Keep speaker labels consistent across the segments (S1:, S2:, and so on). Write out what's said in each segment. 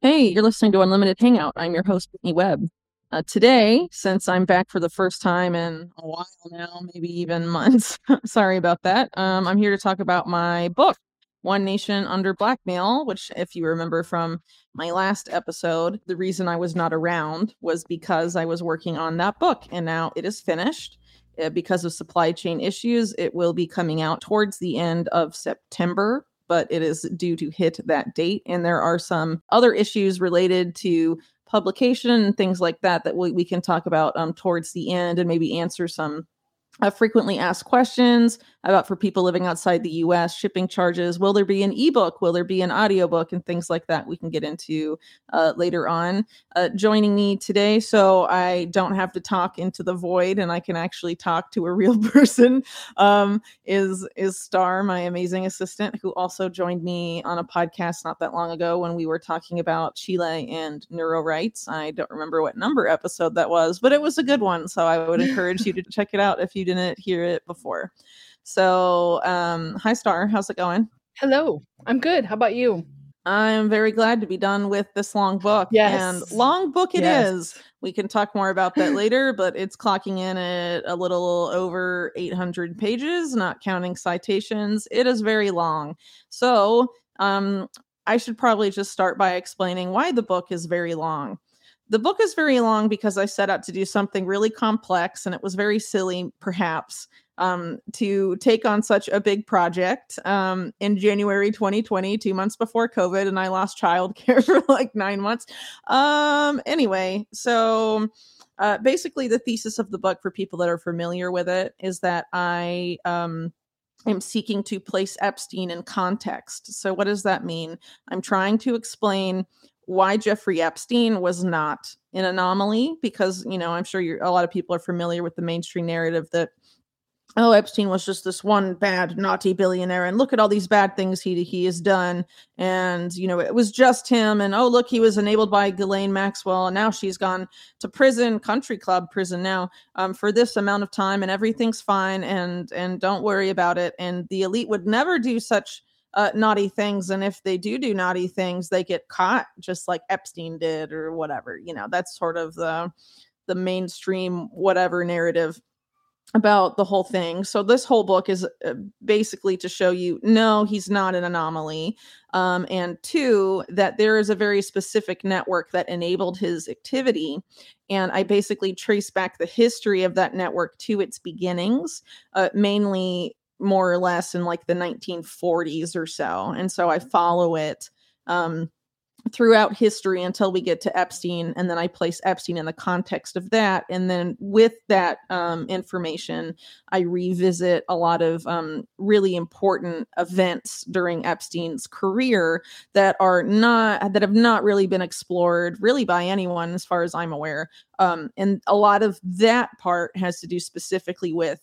S1: Hey, you're listening to Unlimited Hangout. I'm your host, Whitney Webb. Today, since I'm back for the first time in a while now, maybe even months, sorry about that. I'm here to talk about my book, One Nation Under Blackmail, which, if you remember from my last episode, the reason I was not around was because I was working on that book, and now it is finished. Because of supply chain issues, it will be coming out towards the end of September, but it is due to hit that date. And there are some other issues related to publication and things like that that we can talk about towards the end and maybe answer some frequently asked questions about for people living outside the US, shipping charges. Will there be an ebook? Will there be an audiobook? And things like that we can get into later on. Joining me today, so I don't have to talk into the void and I can actually talk to a real person, is Star, my amazing assistant, who also joined me on a podcast not that long ago when we were talking about Chile and neuro rights. I don't remember what number episode that was, but it was a good one. So I would encourage you to check it out if you didn't hear it before. So, hi, Star. How's it going?
S2: Hello. I'm good. How about you?
S1: I'm very glad to be done with this long book. And
S2: Yes.
S1: long book it
S2: Yes.
S1: is. We can talk more about that later, but it's clocking in at a little over 800 pages, not counting citations. It is very long. So, I should probably just start by explaining why the book is very long. The book is very long because I set out to do something really complex, and it was very silly, perhaps, to take on such a big project in January 2020, 2 months before COVID, and I lost childcare for like 9 months. Anyway, so basically, the thesis of the book, for people that are familiar with it, is that I am seeking to place Epstein in context. So, what does that mean? I'm trying to explain why Jeffrey Epstein was not an anomaly, because, I'm sure a lot of people are familiar with the mainstream narrative that, oh, Epstein was just this one bad, naughty billionaire, and look at all these bad things he has done, and it was just him, and oh, look, he was enabled by Ghislaine Maxwell, and now she's gone to prison, country club prison now, for this amount of time, and everything's fine, and don't worry about it. And the elite would never do such naughty things, and if they do naughty things, they get caught, just like Epstein did, or whatever. That's sort of the mainstream whatever narrative about the whole thing. So this whole book is basically to show you, no, he's not an anomaly. And two, that there is a very specific network that enabled his activity. And I basically trace back the history of that network to its beginnings, mainly more or less in like the 1940s or so. And so I follow it throughout history until we get to Epstein, and then I place Epstein in the context of that, and then with that information, I revisit a lot of really important events during Epstein's career that have not really been explored really by anyone, as far as I'm aware. And a lot of that part has to do specifically with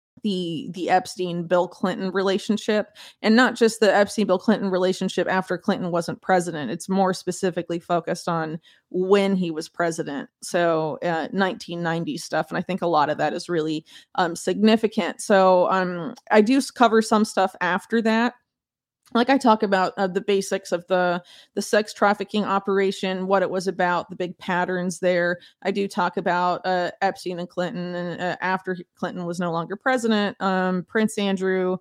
S1: the Epstein Bill Clinton relationship, and not just the Epstein Bill Clinton relationship after Clinton wasn't president. It's more specifically focused on when he was president. So 1990 stuff, and I think a lot of that is really significant. So I do cover some stuff after that. Like, I talk about the basics of the sex trafficking operation, what it was about, the big patterns there. I do talk about Epstein and Clinton, and after Clinton was no longer president, Prince Andrew,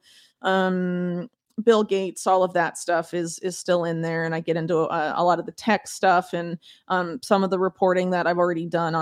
S1: Bill Gates, all of that stuff is still in there, and I get into a lot of the tech stuff and some of the reporting that I've already done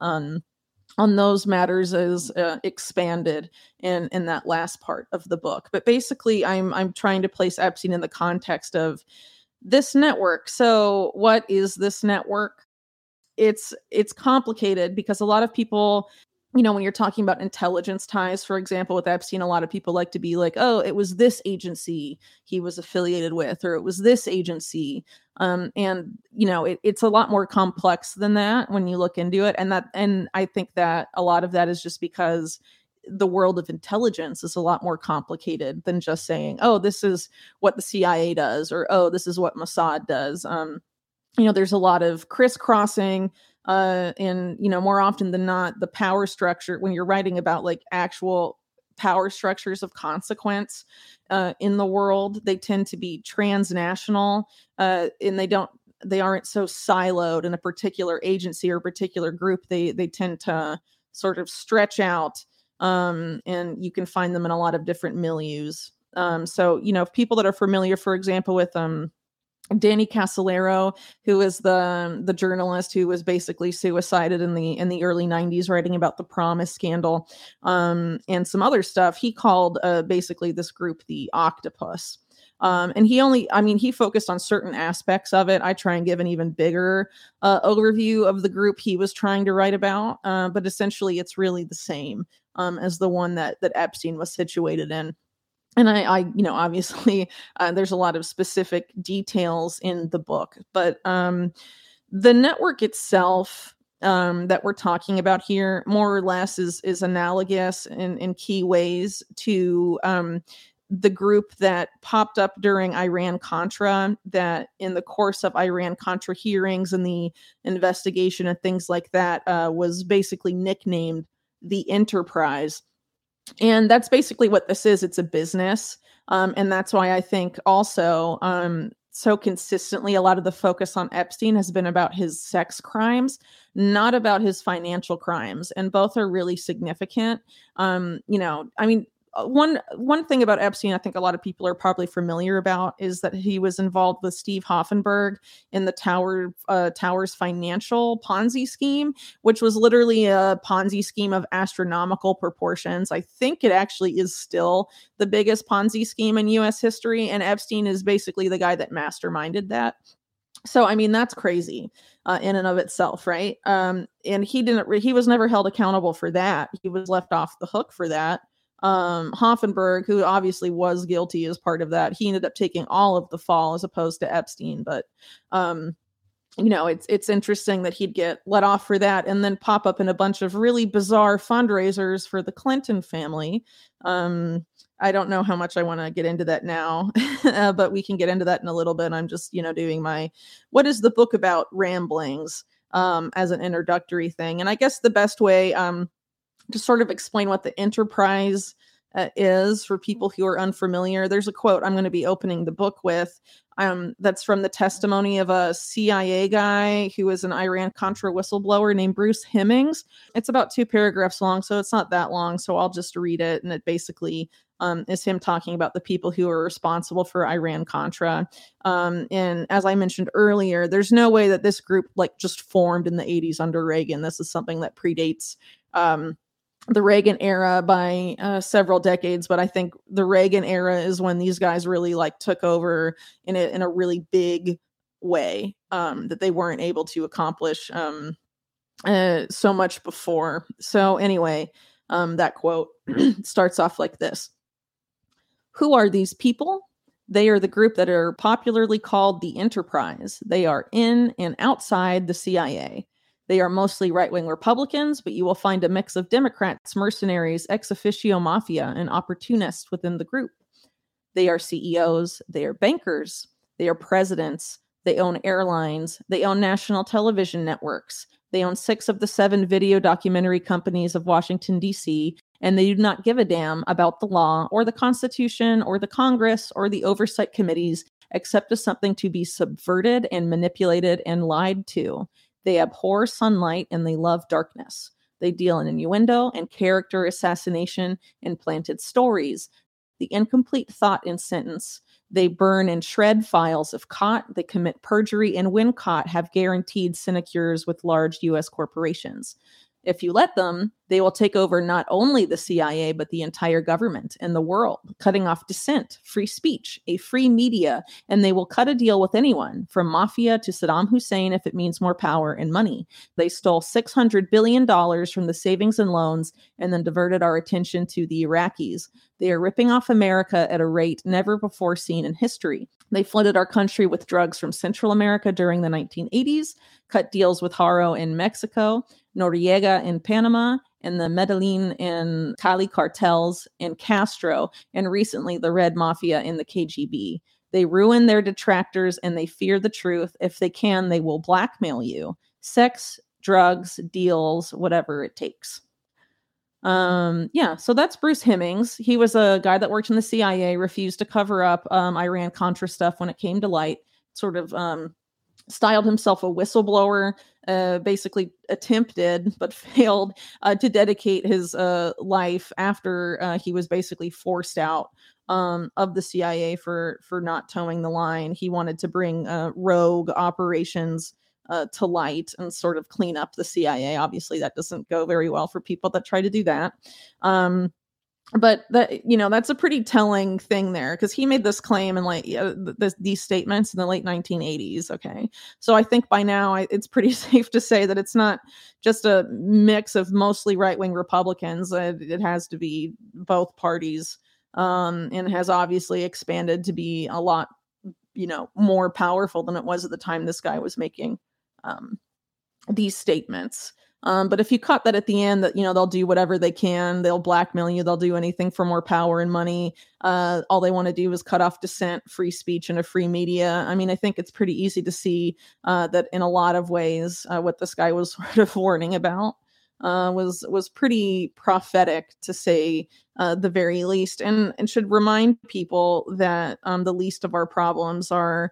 S1: on those matters is expanded in that last part of the book. But basically, I'm trying to place Epstein in the context of this network. So, what is this network? It's complicated because a lot of people, when you're talking about intelligence ties, for example, with Epstein, a lot of people like to be like, oh, it was this agency he was affiliated with, or it was this agency. And it's a lot more complex than that when you look into it. And I think that a lot of that is just because the world of intelligence is a lot more complicated than just saying, oh, this is what the CIA does, or oh, this is what Mossad does. There's a lot of crisscrossing, and more often than not, the power structure, when you're writing about like actual power structures of consequence in the world, they tend to be transnational, and they don't they aren't so siloed in a particular agency or particular group. They tend to sort of stretch out, and you can find them in a lot of different milieus. So, people that are familiar, for example, with Danny Casolaro, who is the journalist who was basically suicided in the early 90s, writing about the Promise scandal, and some other stuff. He called basically this group the Octopus. And he focused on certain aspects of it. I try and give an even bigger overview of the group he was trying to write about. But essentially it's really the same as the one that Epstein was situated in. And I obviously, there's a lot of specific details in the book, but the network itself that we're talking about here, more or less, is analogous in key ways to the group that popped up during Iran-Contra, that in the course of Iran-Contra hearings and the investigation and things like that was basically nicknamed the Enterprise. And that's basically what this is. It's a business. And that's why I think also so consistently a lot of the focus on Epstein has been about his sex crimes, not about his financial crimes. And both are really significant. One thing about Epstein, I think a lot of people are probably familiar about, is that he was involved with Steve Hoffenberg in the Towers financial Ponzi scheme, which was literally a Ponzi scheme of astronomical proportions. I think it actually is still the biggest Ponzi scheme in U.S. history, and Epstein is basically the guy that masterminded that. So, that's crazy in and of itself, right? And he was never held accountable for that. He was left off the hook for that. Hoffenberg, who obviously was guilty as part of that, he ended up taking all of the fall as opposed to Epstein. But, it's interesting that he'd get let off for that and then pop up in a bunch of really bizarre fundraisers for the Clinton family. I don't know how much I want to get into that now, but we can get into that in a little bit. I'm just, doing my, what is the book about ramblings, as an introductory thing. And I guess the best way, to sort of explain what the Enterprise is for people who are unfamiliar. There's a quote I'm going to be opening the book with that's from the testimony of a CIA guy who is an Iran-Contra whistleblower named Bruce Hemings. It's about 2 paragraphs long, so it's not that long, so I'll just read it. And it basically is him talking about the people who are responsible for Iran-Contra. And as I mentioned earlier, there's no way that this group just formed in the 80s under Reagan. This is something that predates the Reagan era by several decades, but I think the Reagan era is when these guys really took over in a really big way that they weren't able to accomplish so much before. So anyway, that quote starts off like this. Who are these people? They are the group that are popularly called the Enterprise. They are in and outside the CIA. They are mostly right-wing Republicans, but you will find a mix of Democrats, mercenaries, ex officio mafia, and opportunists within the group. They are CEOs, they are bankers, they are presidents, they own airlines, they own national television networks, they own 6 of the 7 video documentary companies of Washington, D.C., and they do not give a damn about the law or the Constitution or the Congress or the oversight committees, except as something to be subverted and manipulated and lied to. They abhor sunlight and they love darkness. They deal in innuendo and character assassination and planted stories. The incomplete thought in sentence. They burn and shred files if caught. They commit perjury and when caught have guaranteed sinecures with large U.S. corporations. If you let them, they will take over not only the CIA, but the entire government and the world, cutting off dissent, free speech, a free media, and they will cut a deal with anyone, from mafia to Saddam Hussein if it means more power and money. They stole $600 billion from the savings and loans and then diverted our attention to the Iraqis. They are ripping off America at a rate never before seen in history. They flooded our country with drugs from Central America during the 1980s, cut deals with Haro in Mexico, Noriega in Panama, and the Medellin and Cali cartels and Castro, and recently the Red Mafia in the KGB. They ruin their detractors and they fear the truth. If they can, they will blackmail you. Sex, drugs, deals, whatever it takes. So that's Bruce Hemings. He was a guy that worked in the CIA, refused to cover up Iran-Contra stuff when it came to light, sort of styled himself a whistleblower, basically attempted but failed to dedicate his life after he was basically forced out of the CIA for not towing the line. He wanted to bring rogue operations to light and sort of clean up the CIA. Obviously, that doesn't go very well for people that try to do that. But that, that's a pretty telling thing there, because he made this claim and like these statements in the late 1980s. Okay, so I think by now it's pretty safe to say that it's not just a mix of mostly right-wing Republicans. It has to be both parties, and has obviously expanded to be a lot, more powerful than it was at the time this guy was making these statements. But if you cut that at the end, that they'll do whatever they can, they'll blackmail you, they'll do anything for more power and money. All they want to do is cut off dissent, free speech, and a free media. I mean, I think it's pretty easy to see that in a lot of ways, what this guy was sort of warning about was pretty prophetic, to say the very least, and should remind people that the least of our problems are,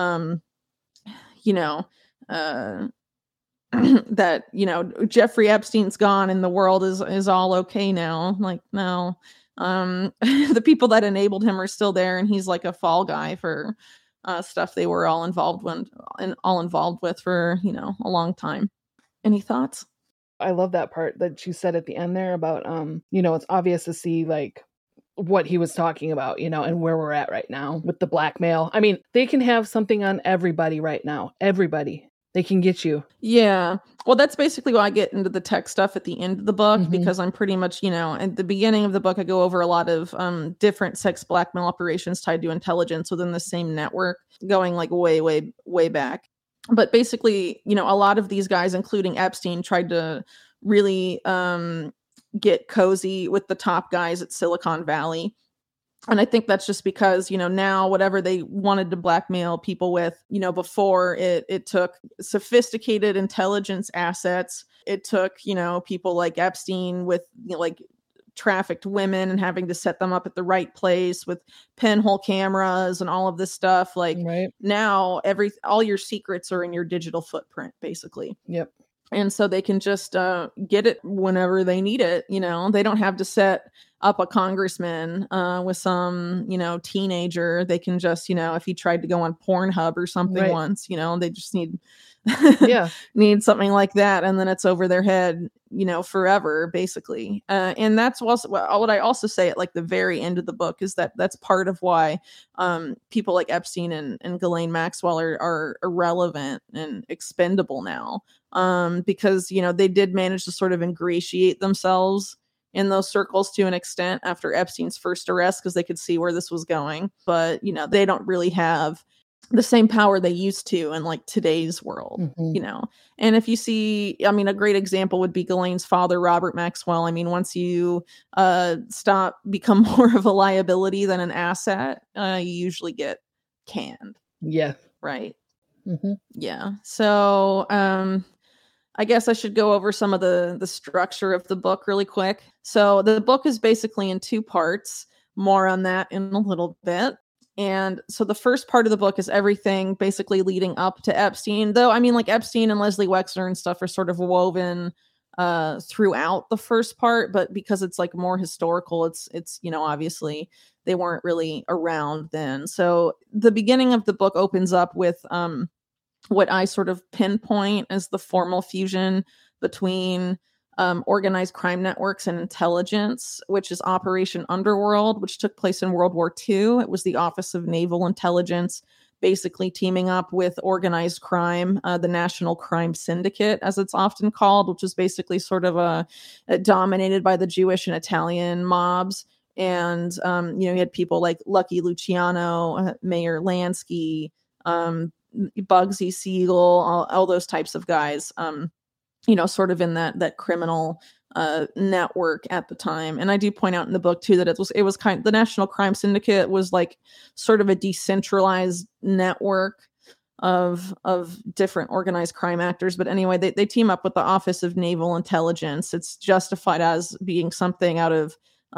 S1: that Jeffrey Epstein's gone and the world is all okay now. Like, no, the people that enabled him are still there, and he's like a fall guy for stuff they were all involved with for a long time. Any thoughts?
S2: I love that part that you said at the end there about it's obvious to see like what he was talking about, and where we're at right now with the blackmail. I mean, they can have something on everybody right now. Everybody. They can get you.
S1: Yeah. Well, that's basically why I get into the tech stuff at the end of the book, because I'm pretty much, at the beginning of the book, I go over a lot of different sex blackmail operations tied to intelligence within the same network, going like way, way, way back. But basically, a lot of these guys, including Epstein, tried to really get cozy with the top guys at Silicon Valley. And I think that's just because, now whatever they wanted to blackmail people with, before it took sophisticated intelligence assets. It took, people like Epstein with like trafficked women and having to set them up at the right place with pinhole cameras and all of this stuff. Like now all your secrets are in your digital footprint, basically.
S2: Yep.
S1: And so they can just get it whenever they need it. They don't have to set up a congressman with some, teenager. They can just, if he tried to go on Pornhub or something once, they just need need something like that. And then it's over their head, forever, basically. And that's also what I also say at like the very end of the book is that's part of why people like Epstein and Ghislaine Maxwell are irrelevant and expendable now. Because, they did manage to sort of ingratiate themselves in those circles to an extent after Epstein's first arrest, because they could see where this was going. But, they don't really have the same power they used to in like today's world, And if you see, a great example would be Ghislaine's father, Robert Maxwell. Once you become more of a liability than an asset, you usually get canned.
S2: Yeah.
S1: Right. Yeah. So, I guess I should go over some of the structure of the book really quick. So the book is basically in two parts. More on that in a little bit. And so the first part of the book is everything basically leading up to Epstein. Though, like Epstein and Leslie Wexner and stuff are sort of woven throughout the first part. But because it's like more historical, it's obviously they weren't really around then. So the beginning of the book opens up with what I sort of pinpoint as the formal fusion between organized crime networks and intelligence, which is Operation Underworld, which took place in World War II. It was the Office of Naval Intelligence, basically teaming up with organized crime, the National Crime Syndicate, as it's often called, which is basically sort of dominated by the Jewish and Italian mobs. And, you had people like Lucky Luciano, Mayor Lansky, Bugsy Siegel, all those types of guys, sort of in that criminal network at the time. And I do point out in the book too that it was kind of, the National Crime Syndicate was like sort of a decentralized network of different organized crime actors. But anyway, they team up with the Office of Naval Intelligence. It's justified as being something out of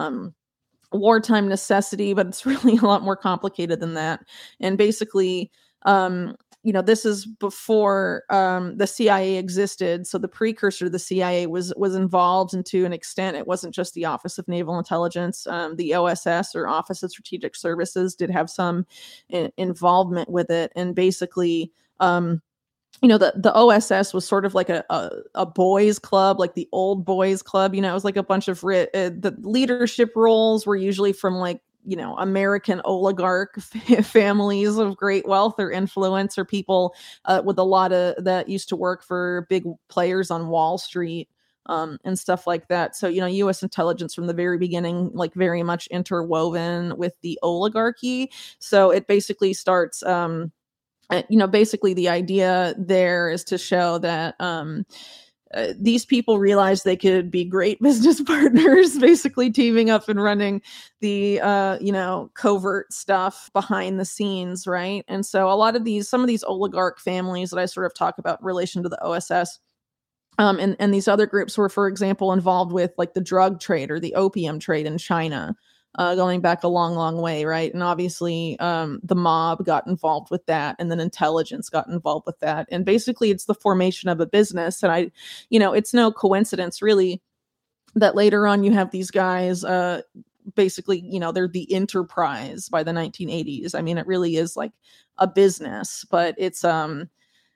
S1: wartime necessity, but it's really a lot more complicated than that. And basically, this is before the CIA existed. So the precursor to the CIA was involved, and to an extent, it wasn't just the Office of Naval Intelligence. The OSS, or Office of Strategic Services, did have some involvement with it. And basically, the OSS was sort of like a boys club, like the old boys club. It was like a bunch of the leadership roles were usually from like, American oligarch families of great wealth or influence, or people with a lot of that used to work for big players on Wall Street. And stuff like that. So, U.S. intelligence from the very beginning, like very much interwoven with the oligarchy. So it basically starts, basically the idea there is to show that these people realized they could be great business partners, basically teaming up and running the, covert stuff behind the scenes, right? And so some of these oligarch families that I sort of talk about in relation to the OSS, and these other groups were, for example, involved with like the drug trade or the opium trade in China. Going back a long, long way, right? And obviously, the mob got involved with that, and then intelligence got involved with that. And basically, it's the formation of a business. And it's no coincidence, really, that later on you have these guys, basically, they're the enterprise by the 1980s. I mean, it really is like a business, but it's a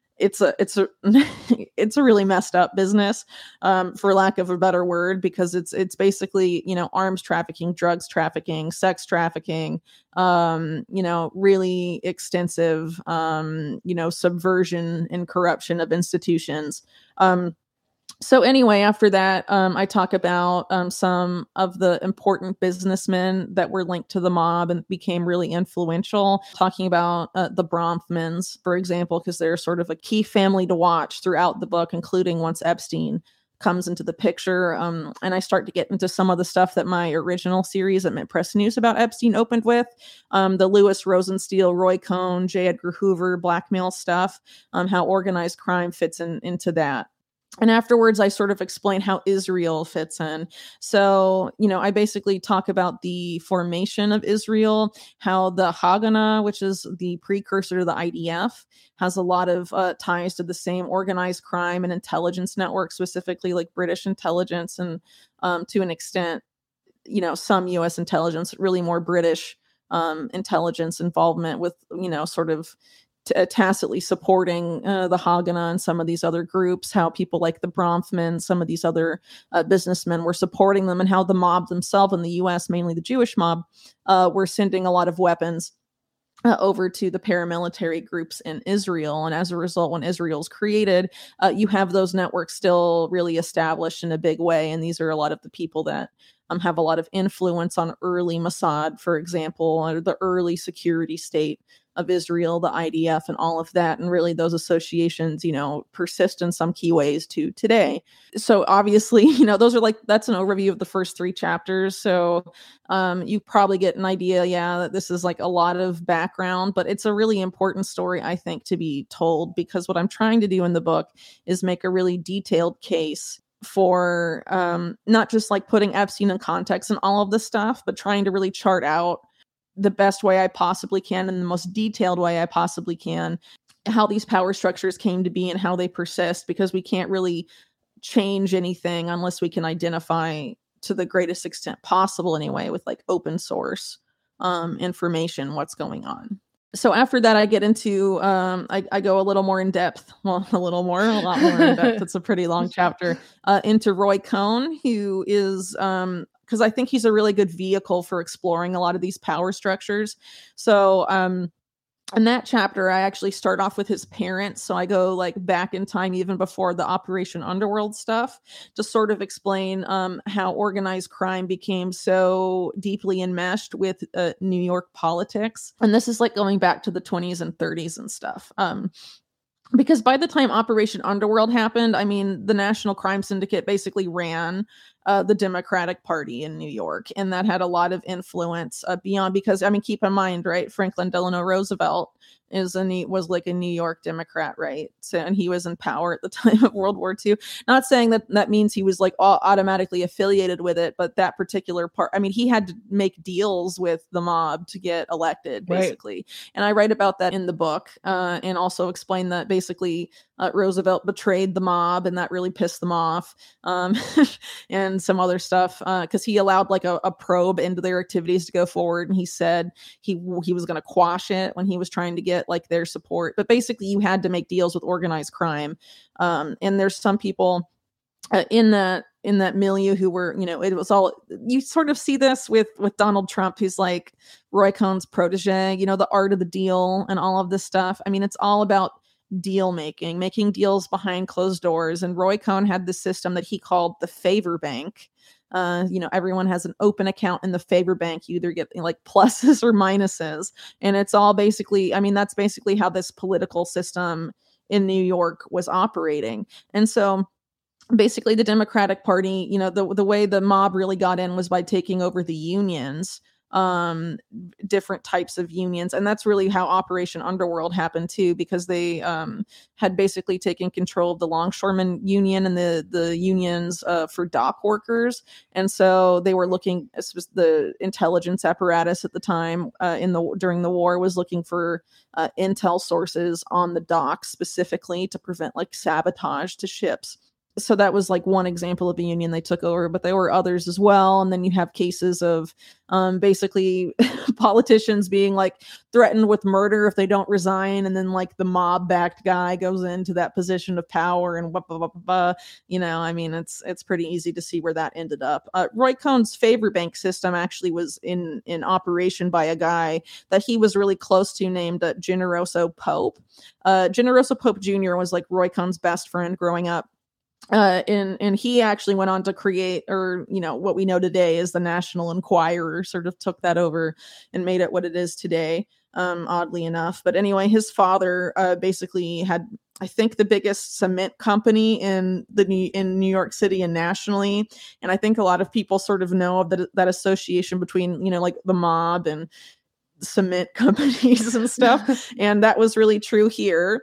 S1: it's a really messed up business, for lack of a better word, because it's basically, arms trafficking, drugs trafficking, sex trafficking, really extensive, subversion and corruption of institutions. So anyway, after that, I talk about some of the important businessmen that were linked to the mob and became really influential, talking about the Bronfmans, for example, because they're sort of a key family to watch throughout the book, including once Epstein comes into the picture. And I start to get into some of the stuff that my original series at Mint Press News about Epstein opened with, the Lewis Rosenstiel, Roy Cohn, J. Edgar Hoover blackmail stuff, how organized crime fits into that. And afterwards, I sort of explain how Israel fits in. So, I basically talk about the formation of Israel, how the Haganah, which is the precursor to the IDF, has a lot of ties to the same organized crime and intelligence network, specifically like British intelligence, and to an extent, some U.S. intelligence, really more British intelligence involvement with, sort of tacitly supporting the Haganah and some of these other groups, how people like the Bronfman, some of these other businessmen were supporting them, and how the mob themselves in the U.S., mainly the Jewish mob, were sending a lot of weapons over to the paramilitary groups in Israel. And as a result, when Israel's created, you have those networks still really established in a big way. And these are a lot of the people that have a lot of influence on early Mossad, for example, or the early security state of Israel, the IDF, and all of that. And really those associations, persist in some key ways to today. So obviously, that's an overview of the first 3 chapters. So you probably get an idea, that this is like a lot of background, but it's a really important story, I think, to be told, because what I'm trying to do in the book is make a really detailed case for not just like putting Epstein in context and all of this stuff, but trying to really chart out the best way I possibly can, and the most detailed way I possibly can, how these power structures came to be and how they persist, because we can't really change anything unless we can identify, to the greatest extent possible anyway, with like open source information, what's going on. So after that, I get into, I go a little more in depth. Well, a lot more in depth. It's a pretty long chapter, into Roy Cohn, who is, because I think he's a really good vehicle for exploring a lot of these power structures. So in that chapter, I actually start off with his parents. So I go like back in time, even before the Operation Underworld stuff, to sort of explain how organized crime became so deeply enmeshed with New York politics. And this is like going back to the 20s and 30s and stuff. Because by the time Operation Underworld happened, I mean, the National Crime Syndicate basically ran the Democratic Party in New York, and that had a lot of influence beyond, because I mean, keep in mind, right, Franklin Delano Roosevelt was like a New York Democrat, right? So, and he was in power at the time of World War II. Not saying that means he was like automatically affiliated with it, but that particular part, I mean, he had to make deals with the mob to get elected, basically. Right. And I write about that in the book, and also explain that basically Roosevelt betrayed the mob, and that really pissed them off, and some other stuff, because he allowed like a probe into their activities to go forward, and he said he was going to quash it when he was trying to get like their support. But basically, you had to make deals with organized crime, and there's some people in that milieu who were, it was all, you sort of see this with Donald Trump, who's like Roy Cohn's protege, the art of the deal and all of this stuff. I mean, it's all about deal making deals behind closed doors. And Roy Cohn had this system that he called the favor bank. Everyone has an open account in the favor bank. You either get like pluses or minuses. And it's all basically, I mean, that's basically how this political system in New York was operating. And so basically the Democratic Party, the way the mob really got in was by taking over the unions, different types of unions. And that's really how Operation Underworld happened too, because they had basically taken control of the Longshoremen Union and the unions for dock workers. And so they were looking, the intelligence apparatus at the time during the war was looking for intel sources on the docks specifically to prevent like sabotage to ships. So that was like one example of a union they took over, but there were others as well. And then you have cases of basically politicians being like threatened with murder if they don't resign. And then like the mob backed guy goes into that position of power and blah, blah, blah, blah. I mean, it's pretty easy to see where that ended up. Roy Cohn's favor bank system actually was in operation by a guy that he was really close to named Generoso Pope. Generoso Pope Jr. was like Roy Cohn's best friend growing up. And he actually went on to create, or what we know today is the National Enquirer, sort of took that over and made it what it is today, oddly enough. But anyway, his father basically had, I think, the biggest cement company in New York City and nationally. And I think a lot of people sort of know of that association between like the mob and cement companies and stuff. And that was really true here.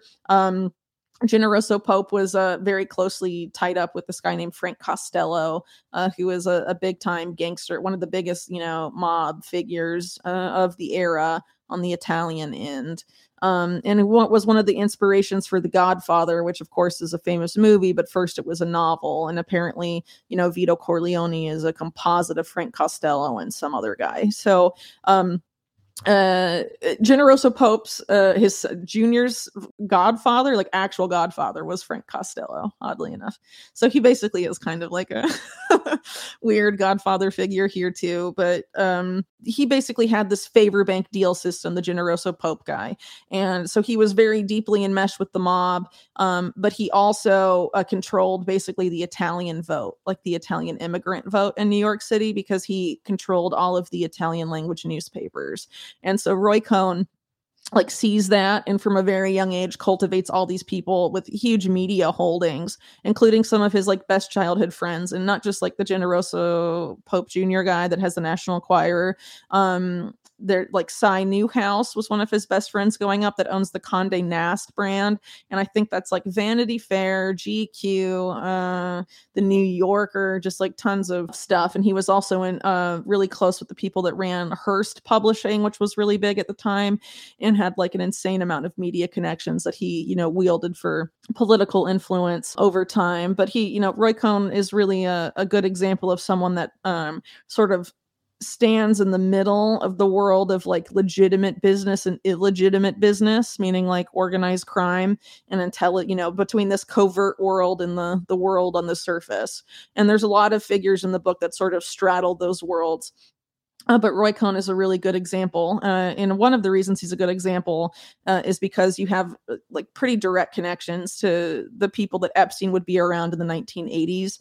S1: Generoso Pope was very closely tied up with this guy named Frank Costello, who was a big time gangster, one of the biggest, mob figures of the era on the Italian end. And what was one of the inspirations for The Godfather, which of course is a famous movie, but first it was a novel. And apparently, Vito Corleone is a composite of Frank Costello and some other guy. So, Generoso Pope's his junior's godfather, like actual godfather, was Frank Costello, oddly enough. So he basically is kind of like a weird godfather figure here too. But he basically had this favor bank deal system, the Generoso Pope guy, and so he was very deeply enmeshed with the mob. But he also controlled basically the Italian vote, like the Italian immigrant vote in New York City, because he controlled all of the Italian language newspapers. And so Roy Cohn like sees that, and from a very young age cultivates all these people with huge media holdings, including some of his like best childhood friends, and not just like the Generoso Pope Jr. guy that has the National Enquirer. There, like Cy Newhouse was one of his best friends growing up, that owns the Condé Nast brand, and I think that's like Vanity Fair, GQ, the New Yorker, just like tons of stuff. And he was also in really close with the people that ran Hearst Publishing, which was really big at the time, and had like an insane amount of media connections that he wielded for political influence over time. But he, Roy Cohn is really a good example of someone that sort of stands in the middle of the world of like legitimate business and illegitimate business, meaning like organized crime and between this covert world and the world on the surface. And there's a lot of figures in the book that sort of straddle those worlds. But Roy Cohn is a really good example. And one of the reasons he's a good example is because you have like pretty direct connections to the people that Epstein would be around in the 1980s.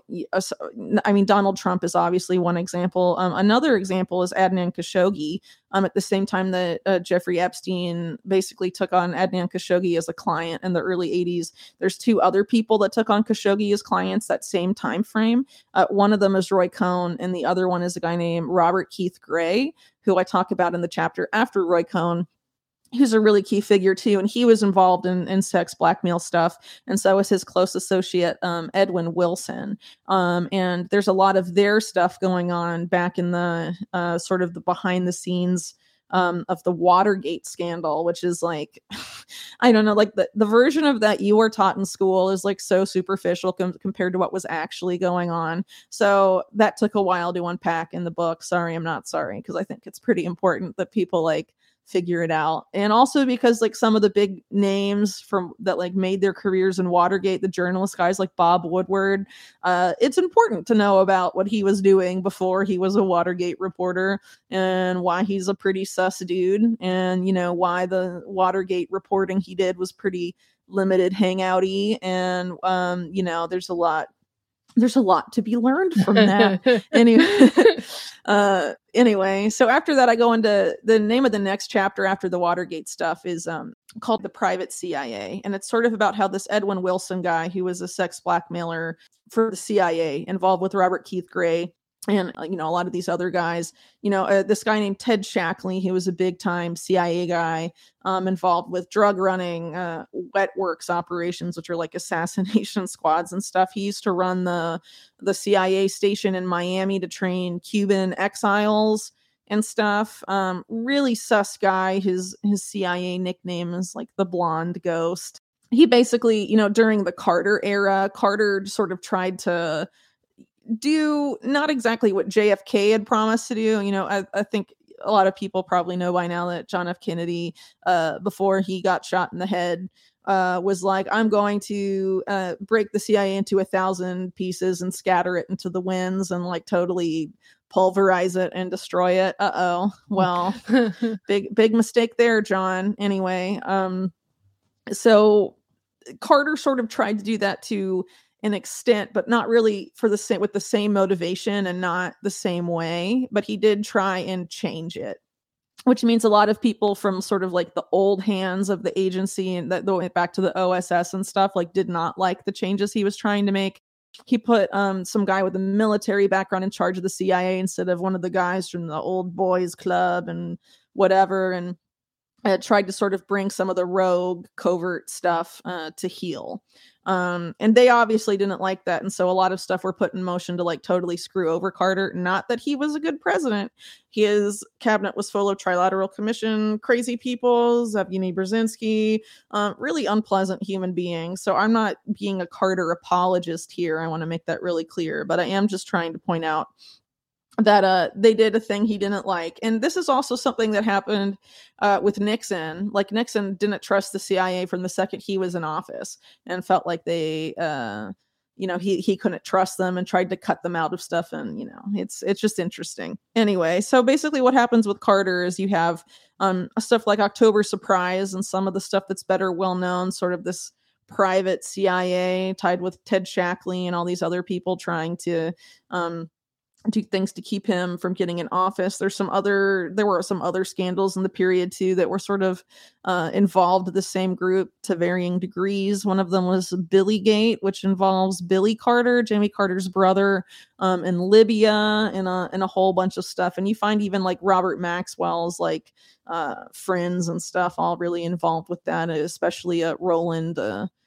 S1: I mean, Donald Trump is obviously one example. Another example is Adnan Khashoggi, at the same time that Jeffrey Epstein basically took on Adnan Khashoggi as a client in the early 80s. There's two other people that took on Khashoggi as clients that same time frame. One of them is Roy Cohn, and the other one is a guy named Robert Keith Gray, who I talk about in the chapter after Roy Cohn, who's a really key figure too, and he was involved in sex blackmail stuff, and so was his close associate Edwin Wilson. And there's a lot of their stuff going on back in the sort of the behind the scenes of the Watergate scandal, which is like, I don't know, like the version of that you were taught in school is like so superficial compared to what was actually going on. So that took a while to unpack in the book. Sorry, I'm not sorry, because I think it's pretty important that people like figure it out. And also because like some of the big names from that like made their careers in Watergate, the journalist guys like Bob Woodward, it's important to know about what he was doing before he was a Watergate reporter, and why he's a pretty sus dude, and you know why the Watergate reporting he did was pretty limited hangouty, and you know there's a lot to be learned from that. Anyway, so after that, I go into the name of the next chapter after the Watergate stuff is called The Private CIA. And it's sort of about how this Edwin Wilson guy, who was a sex blackmailer for the CIA, involved with Robert Keith Gray, and you know a lot of these other guys, you know this guy named Ted Shackley, who was a big time CIA guy involved with drug running, wet works operations, which are like assassination squads and stuff. He used to run the CIA station in Miami to train Cuban exiles and stuff. Really sus guy. His CIA nickname is like the Blonde Ghost. He basically, you know, during the Carter era, Carter sort of tried to do not exactly what JFK had promised to do. You know, I think a lot of people probably know by now that John F. Kennedy, before he got shot in the head, was like, I'm going to break the CIA into 1,000 pieces and scatter it into the winds and like totally pulverize it and destroy it. Well, big mistake there, John. Anyway, so Carter sort of tried to do that to an extent, but not really for the same, with the same motivation and not the same way, but he did try and change it, which means a lot of people from sort of like the old hands of the agency and that went back to the OSS and stuff, like did not like the changes he was trying to make. He put some guy with a military background in charge of the CIA instead of one of the guys from the old boys club and whatever, and tried to sort of bring some of the rogue covert stuff to heel. And they obviously didn't like that. And so a lot of stuff were put in motion to like totally screw over Carter. Not that he was a good president. His cabinet was full of Trilateral Commission crazy people, Yevgeny Brzezinski, really unpleasant human beings. So I'm not being a Carter apologist here. I want to make that really clear. But I am just trying to point out that they did a thing he didn't like. And this is also something that happened with Nixon. Like Nixon didn't trust the CIA from the second he was in office and felt like they you know, he couldn't trust them and tried to cut them out of stuff. And you know, it's just interesting. Anyway, so basically what happens with Carter is you have stuff like October Surprise and some of the stuff that's better well known, sort of this private CIA tied with Ted Shackley and all these other people trying to do things to keep him from getting in office. There were some other scandals in the period too that were sort of involved the same group to varying degrees. One of them was Billygate, which involves Billy Carter, Jimmy Carter's brother, in Libya, and a whole bunch of stuff. And you find even like Robert Maxwell's like friends and stuff all really involved with that, especially Roland,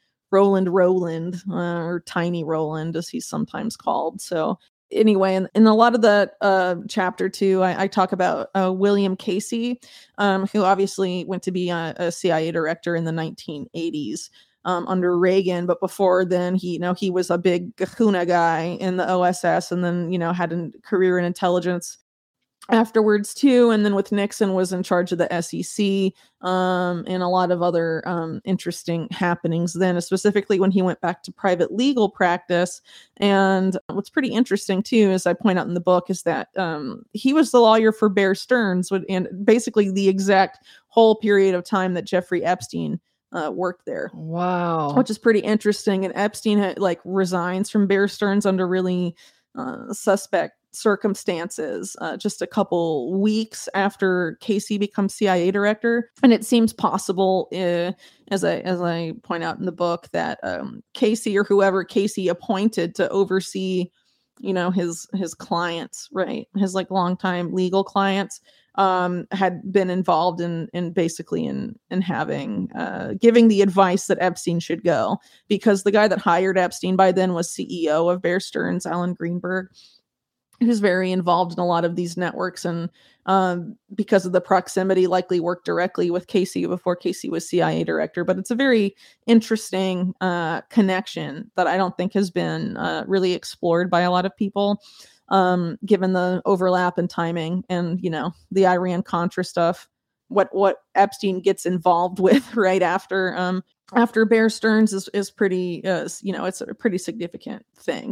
S1: or Tiny Roland as he's sometimes called. So anyway, in a lot of the chapter 2, I talk about William Casey, who obviously went to be a CIA director in the 1980s under Reagan, but before then he was a big kahuna guy in the OSS, and then had a career in intelligence afterwards too, and then with Nixon was in charge of the SEC, and a lot of other interesting happenings then, specifically when he went back to private legal practice. And what's pretty interesting too, as I point out in the book, is that he was the lawyer for Bear Stearns, and basically the exact whole period of time that Jeffrey Epstein worked there.
S2: Wow.
S1: Which is pretty interesting. And Epstein resigns from Bear Stearns under really suspect circumstances, just a couple weeks after Casey becomes CIA director. And it seems possible, as I point out in the book, that Casey, or whoever Casey appointed to oversee, his clients, right, his like longtime legal clients, had been involved in basically in having giving the advice that Epstein should go, because the guy that hired Epstein by then was CEO of Bear Stearns, Alan Greenberg, who's very involved in a lot of these networks, and because of the proximity, likely worked directly with Casey before Casey was CIA director. But it's a very interesting connection that I don't think has been really explored by a lot of people, given the overlap in timing and, the Iran-Contra stuff, what Epstein gets involved with right after Bear Stearns is pretty, it's a pretty significant thing.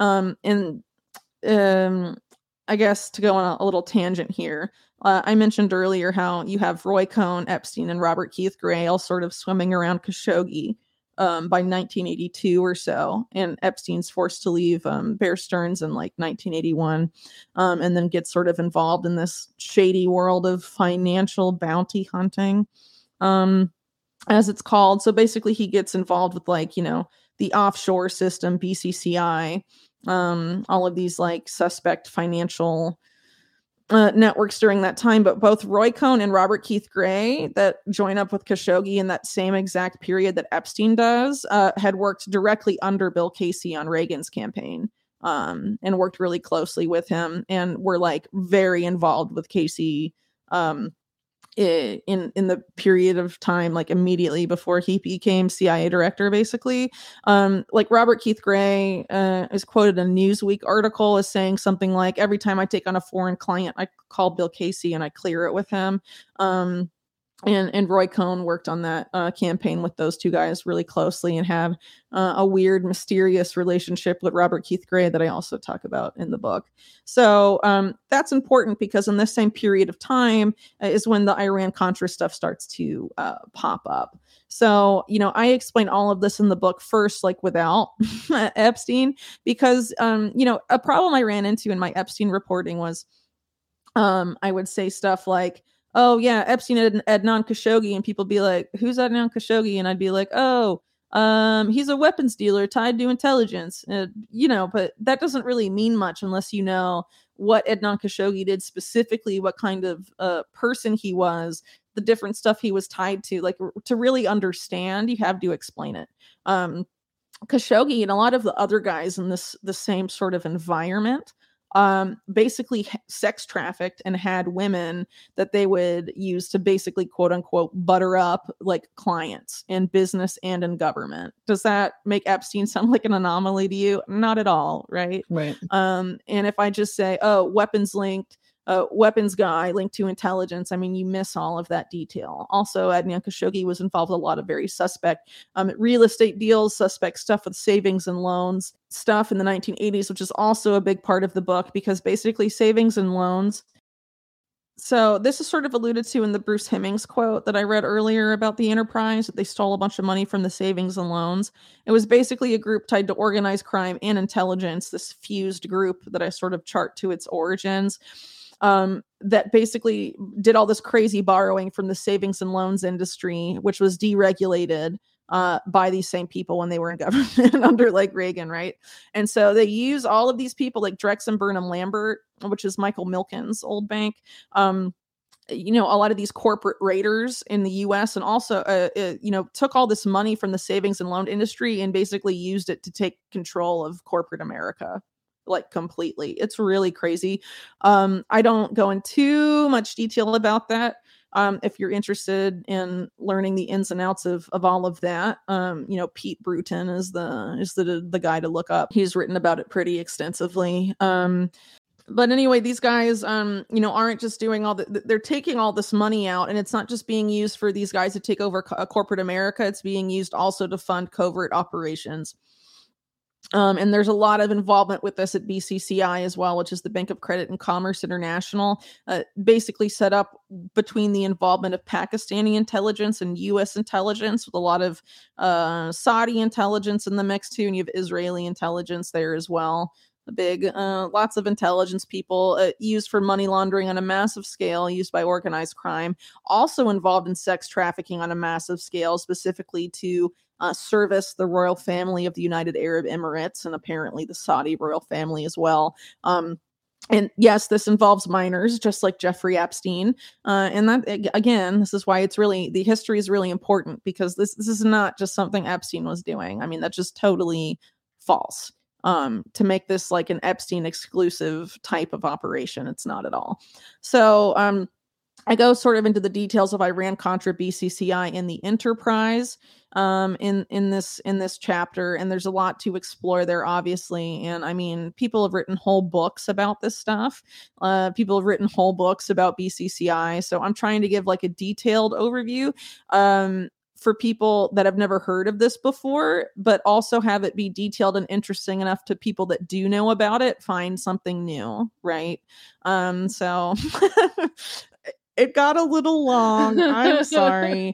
S1: I guess to go on a little tangent here, I mentioned earlier how you have Roy Cohn, Epstein, and Robert Keith Gray all sort of swimming around Khashoggi by 1982 or so, and Epstein's forced to leave Bear Stearns in like 1981, and then gets sort of involved in this shady world of financial bounty hunting, as it's called. So basically he gets involved with the offshore system, BCCI, all of these like suspect financial networks during that time. But both Roy Cohn and Robert Keith Gray, that join up with Khashoggi in that same exact period that Epstein does, had worked directly under Bill Casey on Reagan's campaign, and worked really closely with him, and were like very involved with Casey in the period of time, like immediately before he became CIA director, basically. Like Robert Keith Gray is quoted in a Newsweek article as saying something like, every time I take on a foreign client, I call Bill Casey and I clear it with him. And Roy Cohn worked on that campaign with those two guys really closely, and have a weird, mysterious relationship with Robert Keith Gray that I also talk about in the book. So that's important, because in this same period of time is when the Iran-Contra stuff starts to pop up. So, I explain all of this in the book first, like without Epstein, because, a problem I ran into in my Epstein reporting was I would say stuff like, oh yeah, Epstein and Adnan Khashoggi, and people be like, who's Adnan Khashoggi? And I'd be like, oh, he's a weapons dealer tied to intelligence. But that doesn't really mean much unless you know what Adnan Khashoggi did specifically, what kind of person he was, the different stuff he was tied to. Like, to really understand, you have to explain it. Khashoggi and a lot of the other guys in the same sort of environment basically sex trafficked and had women that they would use to basically, quote unquote, butter up like clients in business and in government. Does that make Epstein sound like an anomaly to you? Not at all, right?
S2: Right.
S1: And if I just say, oh, weapons guy linked to intelligence, I mean, you miss all of that detail. Also, Adnan Khashoggi was involved in a lot of very suspect real estate deals, suspect stuff with savings and loans stuff in the 1980s, which is also a big part of the book, because basically savings and loans. So this is sort of alluded to in the Bruce Hemings quote that I read earlier about the Enterprise, that they stole a bunch of money from the savings and loans. It was basically a group tied to organized crime and intelligence, this fused group that I sort of chart to its origins. That basically did all this crazy borrowing from the savings and loans industry, which was deregulated by these same people when they were in government under like Reagan, right? And so they use all of these people like Drex and Burnham Lambert, which is Michael Milken's old bank. A lot of these corporate raiders in the US, and also, took all this money from the savings and loan industry and basically used it to take control of corporate America, like completely. It's really crazy. I don't go into too much detail about that. If you're interested in learning the ins and outs of all of that, Pete Bruton is the guy to look up. He's written about it pretty extensively. But anyway, these guys, aren't just doing they're taking all this money out, and it's not just being used for these guys to take over corporate America. It's being used also to fund covert operations. And there's a lot of involvement with this at BCCI as well, which is the Bank of Credit and Commerce International, basically set up between the involvement of Pakistani intelligence and U.S. intelligence, with a lot of Saudi intelligence in the mix too, and you have Israeli intelligence there as well. lots of intelligence people, used for money laundering on a massive scale, used by organized crime, also involved in sex trafficking on a massive scale, specifically to service the royal family of the United Arab Emirates and apparently the Saudi royal family as well. And yes, this involves minors, just like Jeffrey Epstein. And that, again, this is why it's really, the history is really important, because this is not just something Epstein was doing. I mean, that's just totally false. To make this like an Epstein exclusive type of operation. It's not at all. So I go sort of into the details of Iran-Contra, BCCI, and the Enterprise in this chapter, and there's a lot to explore there, obviously. And I mean, people have written whole books about this stuff. People have written whole books about BCCI, so I'm trying to give like a detailed overview for people that have never heard of this before, but also have it be detailed and interesting enough to people that do know about it find something new, right? So it got a little long. I'm sorry.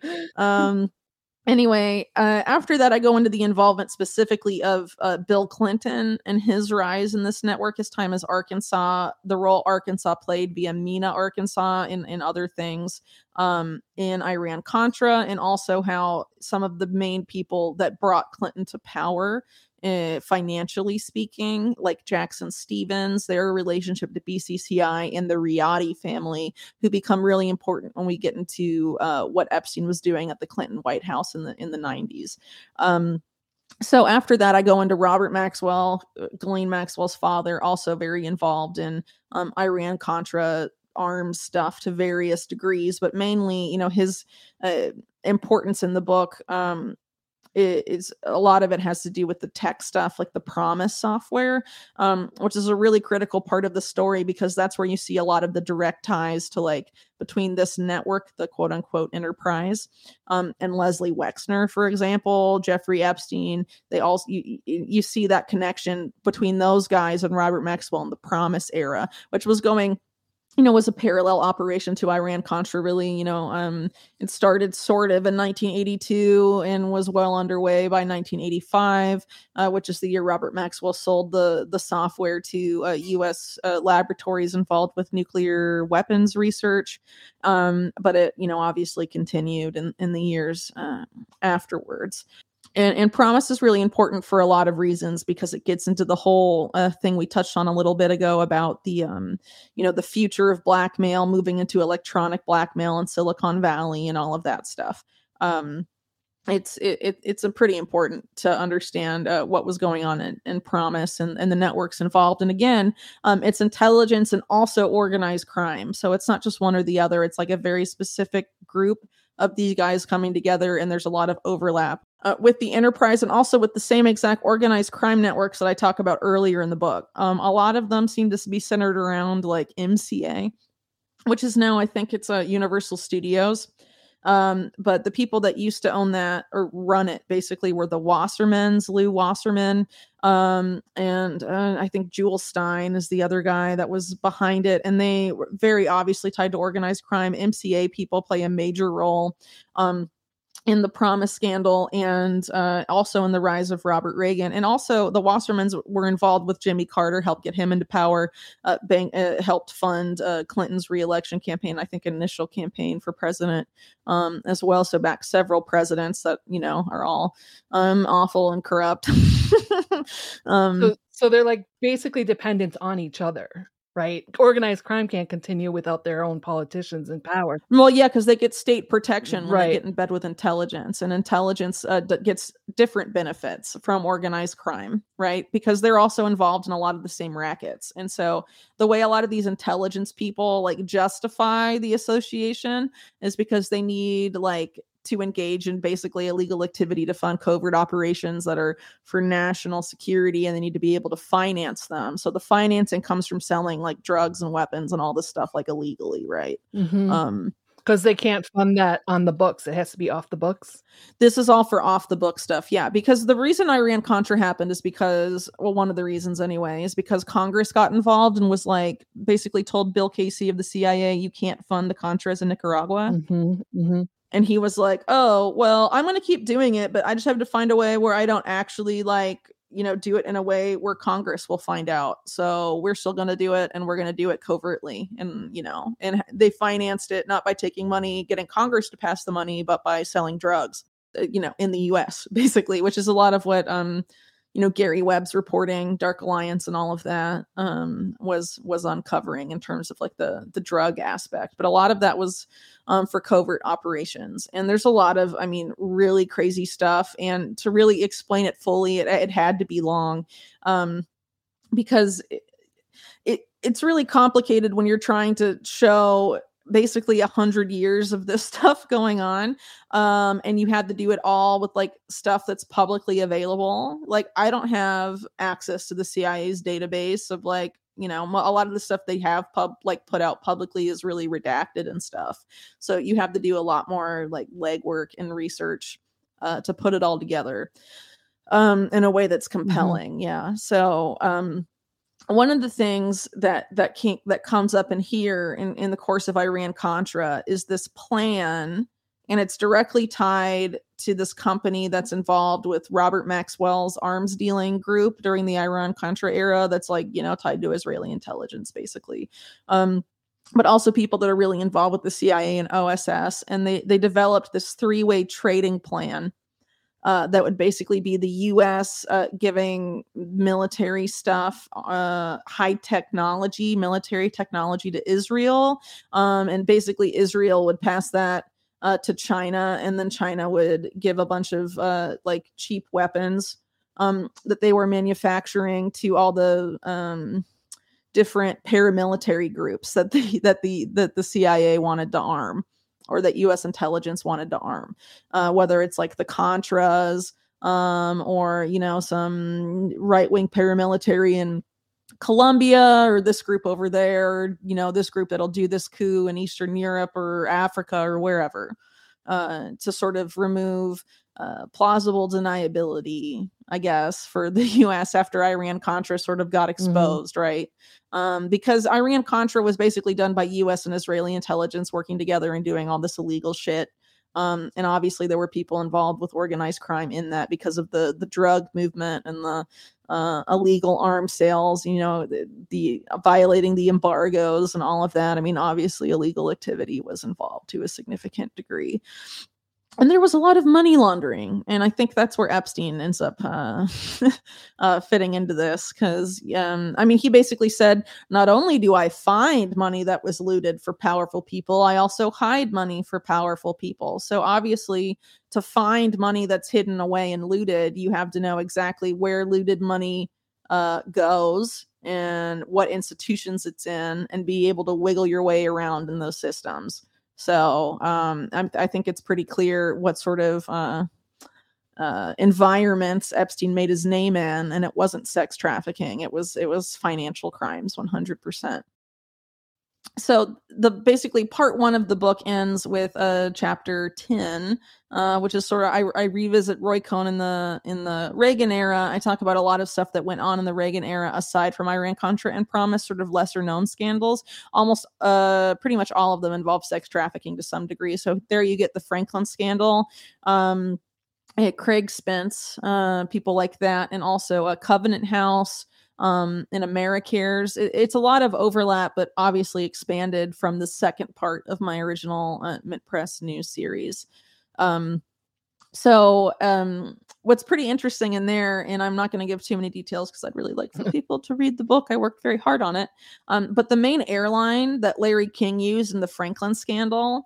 S1: Anyway, after that, I go into the involvement specifically of Bill Clinton and his rise in this network, his time as Arkansas, the role Arkansas played via MENA, Arkansas, and other things in Iran-Contra, and also how some of the main people that brought Clinton to power, financially speaking, like Jackson Stevens, their relationship to BCCI, and the Riyadi family, who become really important when we get into what Epstein was doing at the Clinton White House in the 90s. So after that, I go into Robert Maxwell, Ghislaine Maxwell's father, also very involved in Iran-Contra arms stuff to various degrees, but mainly, his importance in the book is a lot of it has to do with the tech stuff, like the PROMIS software, which is a really critical part of the story, because that's where you see a lot of the direct ties to like between this network, the quote unquote enterprise, and Leslie Wexner, for example, Jeffrey Epstein. They also, you see that connection between those guys and Robert Maxwell in the PROMIS era, which was going, was a parallel operation to Iran-Contra, really. It started sort of in 1982 and was well underway by 1985, which is the year Robert Maxwell sold the software to U.S. laboratories involved with nuclear weapons research. But it, obviously continued in the years afterwards. And PROMIS is really important for a lot of reasons, because it gets into the whole thing we touched on a little bit ago about the, the future of blackmail, moving into electronic blackmail in Silicon Valley and all of that stuff. It's a pretty important to understand what was going on in PROMIS and the networks involved. And again, it's intelligence and also organized crime. So it's not just one or the other. It's like a very specific group of these guys coming together, and there's a lot of overlap with the enterprise and also with the same exact organized crime networks that I talk about earlier in the book. A lot of them seem to be centered around like MCA, which is now, I think it's Universal Studios. But the people that used to own that or run it basically were the Wassermans, Lou Wasserman, and I think Jewel Stein is the other guy that was behind it. And they were very obviously tied to organized crime. MCA people play a major role in the PROMIS scandal, and also in the rise of Robert Reagan. And also the Wassermans were involved with Jimmy Carter, helped get him into power, helped fund Clinton's reelection campaign, I think initial campaign for president as well. So back several presidents that, are all awful and corrupt.
S2: So they're like basically dependent on each other. Right. Organized crime can't continue without their own politicians in power.
S1: Well, yeah, because they get state protection when
S2: Right.
S1: they get in bed with intelligence, and intelligence gets different benefits from organized crime, right? Because they're also involved in a lot of the same rackets. And so the way a lot of these intelligence people like justify the association is because they need like to engage in basically illegal activity to fund covert operations that are for national security, and they need to be able to finance them. So the financing comes from selling like drugs and weapons and all this stuff like illegally, right?
S2: Mm-hmm. Because they can't fund that on the books. It has to be off the books.
S1: This is all for off the book stuff. Yeah. Because the reason Iran-Contra happened is because, well, one of the reasons anyway, is because Congress got involved and was like basically told Bill Casey of the CIA, you can't fund the Contras in Nicaragua.
S2: Mm-hmm. Mm-hmm.
S1: And he was like, oh, well, I'm going to keep doing it, but I just have to find a way where I don't actually like, do it in a way where Congress will find out. So we're still going to do it, and we're going to do it covertly. And, and they financed it not by taking money, getting Congress to pass the money, but by selling drugs, in the US, basically, which is a lot of what, Gary Webb's reporting, Dark Alliance and all of that, was uncovering in terms of like the drug aspect. But a lot of that was for covert operations. And there's a lot of, really crazy stuff. And to really explain it fully, it had to be long, because it's really complicated when you're trying to show basically 100 years of this stuff going on. And you had to do it all with like stuff that's publicly available. Like, I don't have access to the CIA's database of like, a lot of the stuff they have put out publicly is really redacted and stuff. So you have to do a lot more like legwork and research to put it all together in a way that's compelling. Mm-hmm. Yeah. So one of the things that comes up in here in the course of Iran-Contra is this plan, and it's directly tied to this company that's involved with Robert Maxwell's arms dealing group during the Iran-Contra era. That's like, tied to Israeli intelligence, basically. But also people that are really involved with the CIA and OSS. And they developed this 3-way trading plan that would basically be the U.S. Giving military stuff, high technology, military technology to Israel. And basically Israel would pass that to China, and then China would give a bunch of like cheap weapons that they were manufacturing to all the different paramilitary groups that the CIA wanted to arm, or that U.S. intelligence wanted to arm, whether it's like the Contras or some right-wing paramilitary in Colombia, or this group over there, this group that'll do this coup in Eastern Europe or Africa or wherever, to sort of remove plausible deniability, I guess, for the U.S. after Iran-Contra sort of got exposed, mm-hmm. right? Because Iran-Contra was basically done by U.S. and Israeli intelligence working together and doing all this illegal shit. And obviously there were people involved with organized crime in that because of the drug movement and the illegal arms sales, the violating the embargoes and all of that. Obviously illegal activity was involved to a significant degree. And there was a lot of money laundering. And I think that's where Epstein ends up fitting into this. Because, he basically said, not only do I find money that was looted for powerful people, I also hide money for powerful people. So obviously, to find money that's hidden away and looted, you have to know exactly where looted money goes and what institutions it's in, and be able to wiggle your way around in those systems. So I think it's pretty clear what sort of environments Epstein made his name in, and it wasn't sex trafficking. It was financial crimes, 100%. So basically part 1 of the book ends with chapter 10, which is sort of I revisit Roy Cohn in the Reagan era. I talk about a lot of stuff that went on in the Reagan era aside from Iran-Contra and PROMIS, sort of lesser known scandals. Almost pretty much all of them involve sex trafficking to some degree. So there you get the Franklin scandal, Craig Spence, people like that, and also Covenant House. In AmeriCares, it's a lot of overlap, but obviously expanded from the second part of my original Mint Press news series. So what's pretty interesting in there, and I'm not going to give too many details because I'd really like for people to read the book. I worked very hard on it. But the main airline that Larry King used in the Franklin scandal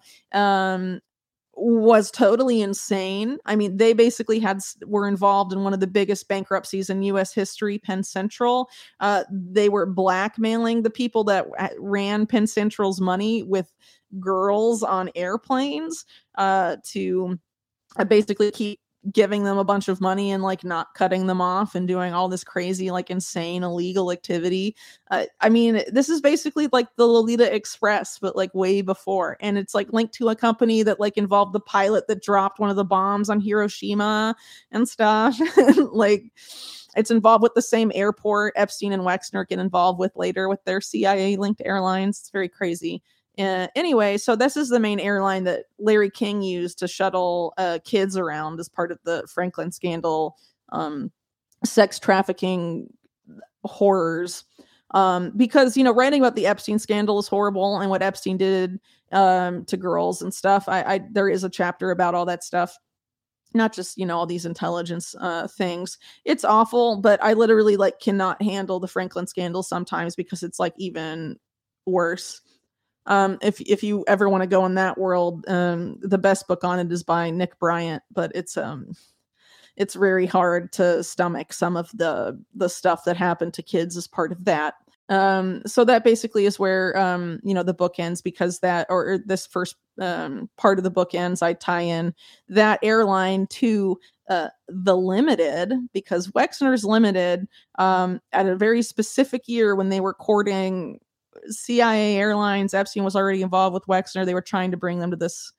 S1: was totally insane. They basically were involved in one of the biggest bankruptcies in U.S. history, Penn Central. They were blackmailing the people that ran Penn Central's money with girls on airplanes to basically keep giving them a bunch of money and like not cutting them off and doing all this crazy, like insane illegal activity. This is basically like the Lolita Express, but like way before. And it's like linked to a company that like involved the pilot that dropped one of the bombs on Hiroshima and stuff. Like it's involved with the same airport Epstein and Wexner get involved with later with their CIA linked airlines. It's very crazy. Anyway, so this is the main airline that Larry King used to shuttle kids around as part of the Franklin scandal sex trafficking horrors. Because, writing about the Epstein scandal is horrible and what Epstein did to girls and stuff. There is a chapter about all that stuff. Not just, all these intelligence things. It's awful, but I literally cannot handle the Franklin scandal sometimes because it's even worse. If you ever want to go in that world, the best book on it is by Nick Bryant, but it's very hard to stomach some of the stuff that happened to kids as part of that. So that basically is where the book ends, because that, or this first part of the book ends. I tie in that airline to the Limited, because Wexner's Limited at a very specific year when they were courting CIA airlines. Epstein was already involved with Wexner. They were trying to bring them to this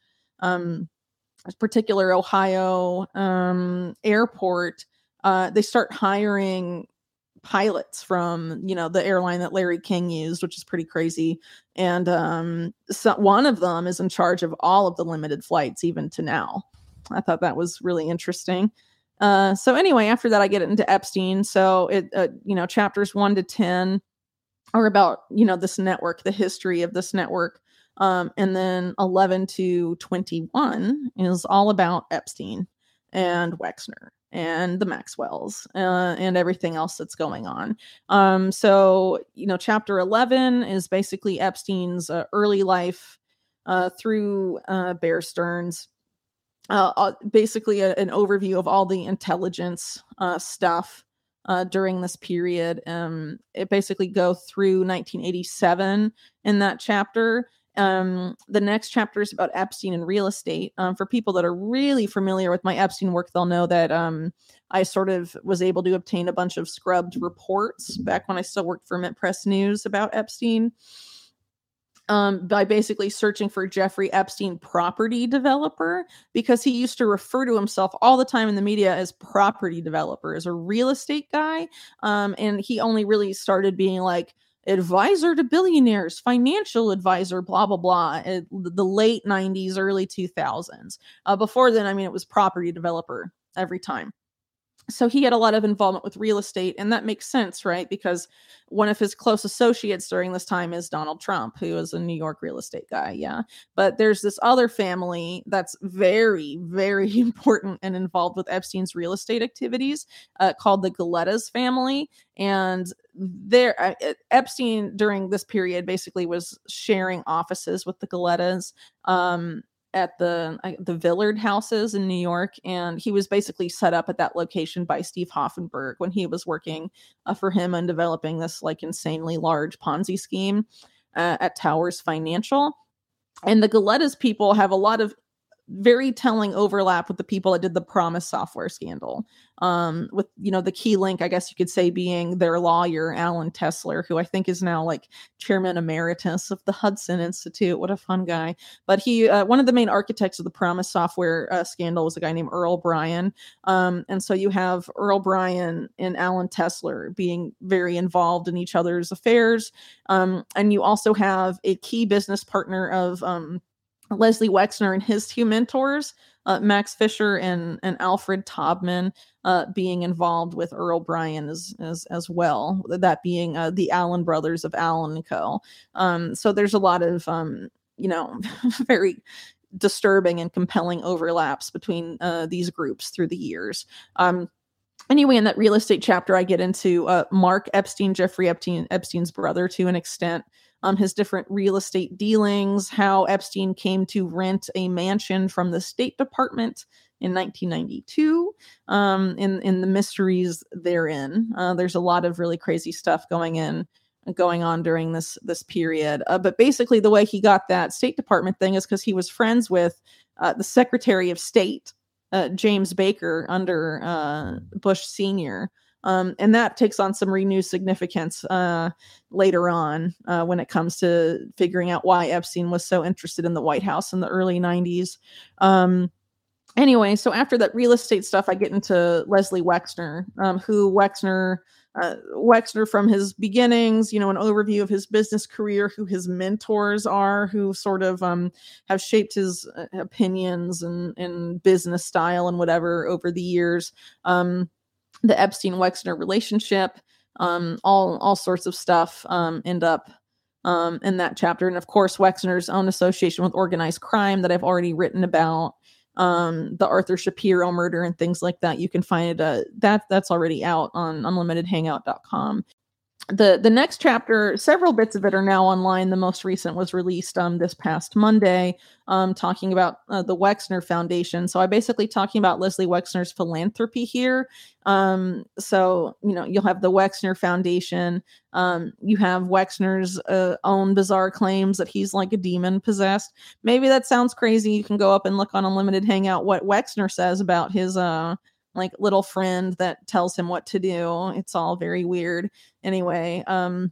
S1: particular Ohio airport. They start hiring pilots from the airline that Larry King used, which is pretty crazy. And so one of them is in charge of all of the Limited flights even to now. I thought that was really interesting. So anyway, after that I get into Epstein. So it chapters 1 to 10 are about this network, the history of this network. And then 11 to 21 is all about Epstein and Wexner and the Maxwells and everything else that's going on. So chapter 11 is basically Epstein's early life through Bear Stearns. Basically an overview of all the intelligence stuff during this period. It basically go through 1987 in that chapter. The next chapter is about Epstein and real estate. For people that are really familiar with my Epstein work, they'll know that I sort of was able to obtain a bunch of scrubbed reports back when I still worked for Mint Press News about Epstein. By basically searching for Jeffrey Epstein property developer, because he used to refer to himself all the time in the media as property developer, as a real estate guy. And he only really started being advisor to billionaires, financial advisor, blah, blah, blah, the late 90s, early 2000s. Before then, it was property developer every time. So he had a lot of involvement with real estate, and that makes sense, right? Because one of his close associates during this time is Donald Trump, who is a New York real estate guy. Yeah. But there's this other family that's very, very important and involved with Epstein's real estate activities called the Galettas family. And Epstein during this period basically was sharing offices with the Galettas. At the Villard houses in New York, and he was basically set up at that location by Steve Hoffenberg when he was working for him and developing this insanely large Ponzi scheme at Towers Financial. And the Galettas people have a lot of very telling overlap with the people that did the Promise software scandal. With the key link, I guess you could say, being their lawyer Alan Tesler, who I think is now chairman emeritus of the Hudson Institute. What a fun guy! But he one of the main architects of the Promise software scandal was a guy named Earl Bryan. And so you have Earl Bryan and Alan Tesler being very involved in each other's affairs. And you also have a key business partner of Leslie Wexner and his two mentors, Max Fisher and Alfred Taubman, being involved with Earl Bryan as well. That being the Allen brothers of Allen & Co. So there's a lot of very disturbing and compelling overlaps between these groups through the years. Anyway, in that real estate chapter, I get into Mark Epstein, Jeffrey Epstein's brother, to an extent. His different real estate dealings, how Epstein came to rent a mansion from the State Department in 1992, in the mysteries therein. There's a lot of really crazy stuff going on during this period. But basically, the way he got that State Department thing is because he was friends with the Secretary of State, James Baker, under Bush Sr., and that takes on some renewed significance later on when it comes to figuring out why Epstein was so interested in the White House in the early 90s. Anyway, so after that real estate stuff, I get into Leslie Wexner, who Wexner from his beginnings, an overview of his business career, who his mentors are, who sort of have shaped his opinions and business style and whatever over the years. the Epstein-Wexner relationship, all sorts of stuff end up in that chapter. And of course, Wexner's own association with organized crime that I've already written about, the Arthur Shapiro murder and things like that. You can find it, that's already out on unlimitedhangout.com. The next chapter, several bits of it are now online. The most recent was released this past Monday, talking about the Wexner Foundation. So I basically talking about Leslie Wexner's philanthropy here. So, you'll have the Wexner Foundation. You have Wexner's own bizarre claims that he's like a demon possessed. Maybe that sounds crazy. You can go up and look on Unlimited Hangout what Wexner says about his like little friend that tells him what to do. It's all very weird. Anyway,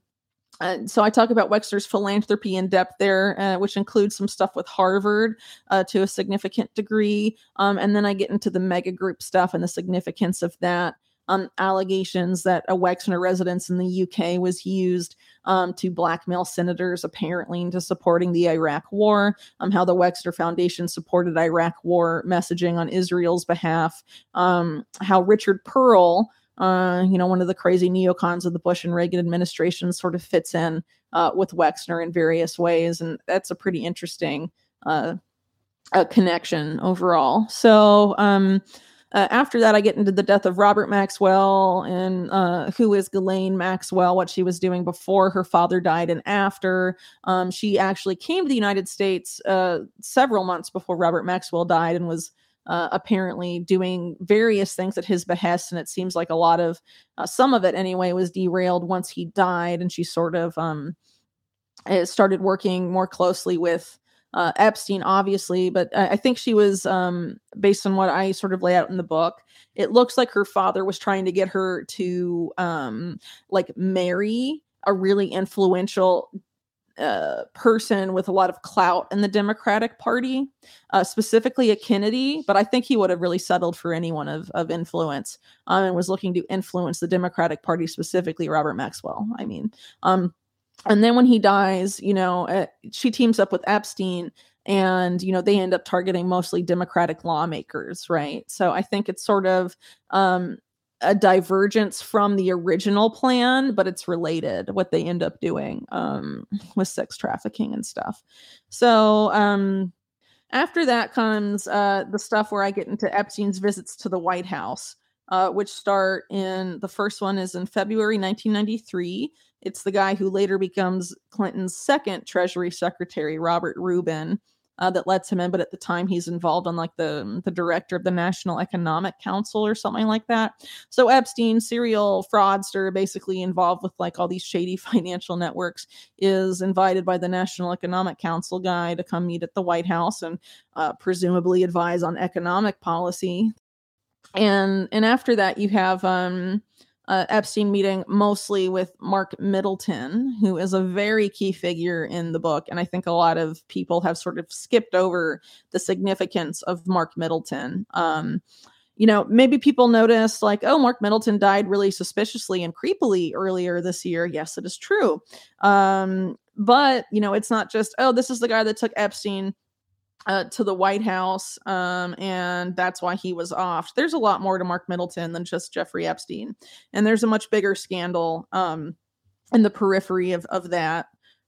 S1: so I talk about Wexner's philanthropy in depth there, which includes some stuff with Harvard to a significant degree. And then I get into the mega group stuff and the significance of that. Allegations that a Wexner residence in the UK was used to blackmail senators, apparently, into supporting the Iraq War. How the Wexner Foundation supported Iraq War messaging on Israel's behalf. How Richard Pearl, one of the crazy neocons of the Bush and Reagan administration, sort of fits in with Wexner in various ways. And that's a pretty interesting connection overall. So, after that, I get into the death of Robert Maxwell and who is Ghislaine Maxwell, what she was doing before her father died and after. She actually came to the United States several months before Robert Maxwell died and was apparently doing various things at his behest. And it seems like a lot of, some of it anyway, was derailed once he died. And she sort of started working more closely with Epstein, obviously, but I think she was, based on what I sort of lay out in the book, it looks like her father was trying to get her to like marry a really influential person with a lot of clout in the Democratic Party, specifically a Kennedy, but I think he would have really settled for anyone of influence, and was looking to influence the Democratic Party, specifically Robert Maxwell. I mean, and then when he dies, she teams up with Epstein and, they end up targeting mostly Democratic lawmakers, right? So I think it's sort of a divergence from the original plan, but it's related, what they end up doing with sex trafficking and stuff. So after that comes the stuff where I get into Epstein's visits to the White House, which start the first one is in February 1993. It's the guy who later becomes Clinton's second Treasury Secretary, Robert Rubin, that lets him in. But at the time, he's involved on like the director of the National Economic Council or something like that. So Epstein, serial fraudster, basically involved with like all these shady financial networks, is invited by the National Economic Council guy to come meet at the White House and presumably advise on economic policy. And after that, you have Epstein meeting mostly with Mark Middleton, who is a very key figure in the book. And I think a lot of people have sort of skipped over the significance of Mark Middleton. Maybe people noticed like, oh, Mark Middleton died really suspiciously and creepily earlier this year. Yes, it is true. But, it's not just, oh, this is the guy that took Epstein to the White House, and that's why he was off. There's a lot more to Mark Middleton than just Jeffrey Epstein, and there's a much bigger scandal in the periphery of that,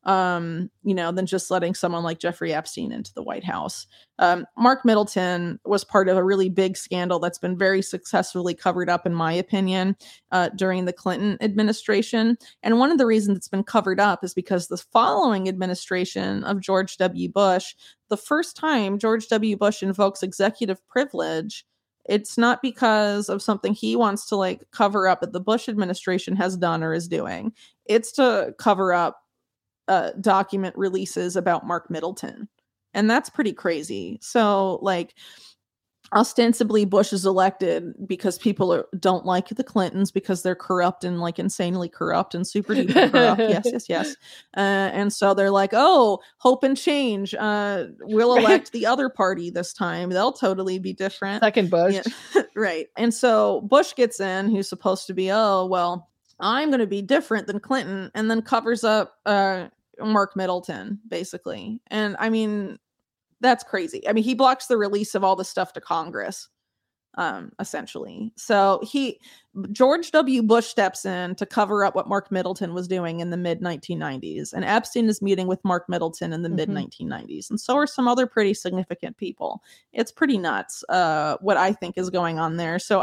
S1: than just letting someone like Jeffrey Epstein into the White House. Mark Middleton was part of a really big scandal that's been very successfully covered up, in my opinion, during the Clinton administration. And one of the reasons it's been covered up is because the following administration of George W. Bush, the first time George W. Bush invokes executive privilege, it's not because of something he wants to like cover up that the Bush administration has done or is doing. It's to cover up document releases about Mark Middleton. And that's pretty crazy. So like ostensibly Bush is elected because people don't like the Clintons because they're corrupt and like insanely corrupt and super duper corrupt. Yes. And so they're like, oh, hope and change. We'll elect the other party this time. They'll totally be different.
S2: Second Bush.
S1: Yeah. Right. And so Bush gets in, who's supposed to be, oh, well, I'm going to be different than Clinton, and then covers up Mark Middleton, basically. And I mean, that's crazy. I mean, he blocks the release of all the stuff to Congress. essentially. So George W. Bush steps in to cover up what Mark Middleton was doing in the mid 1990s, and Epstein is meeting with Mark Middleton in the mid 1990s, and so are some other pretty significant people. It's pretty nuts what I think is going on there. So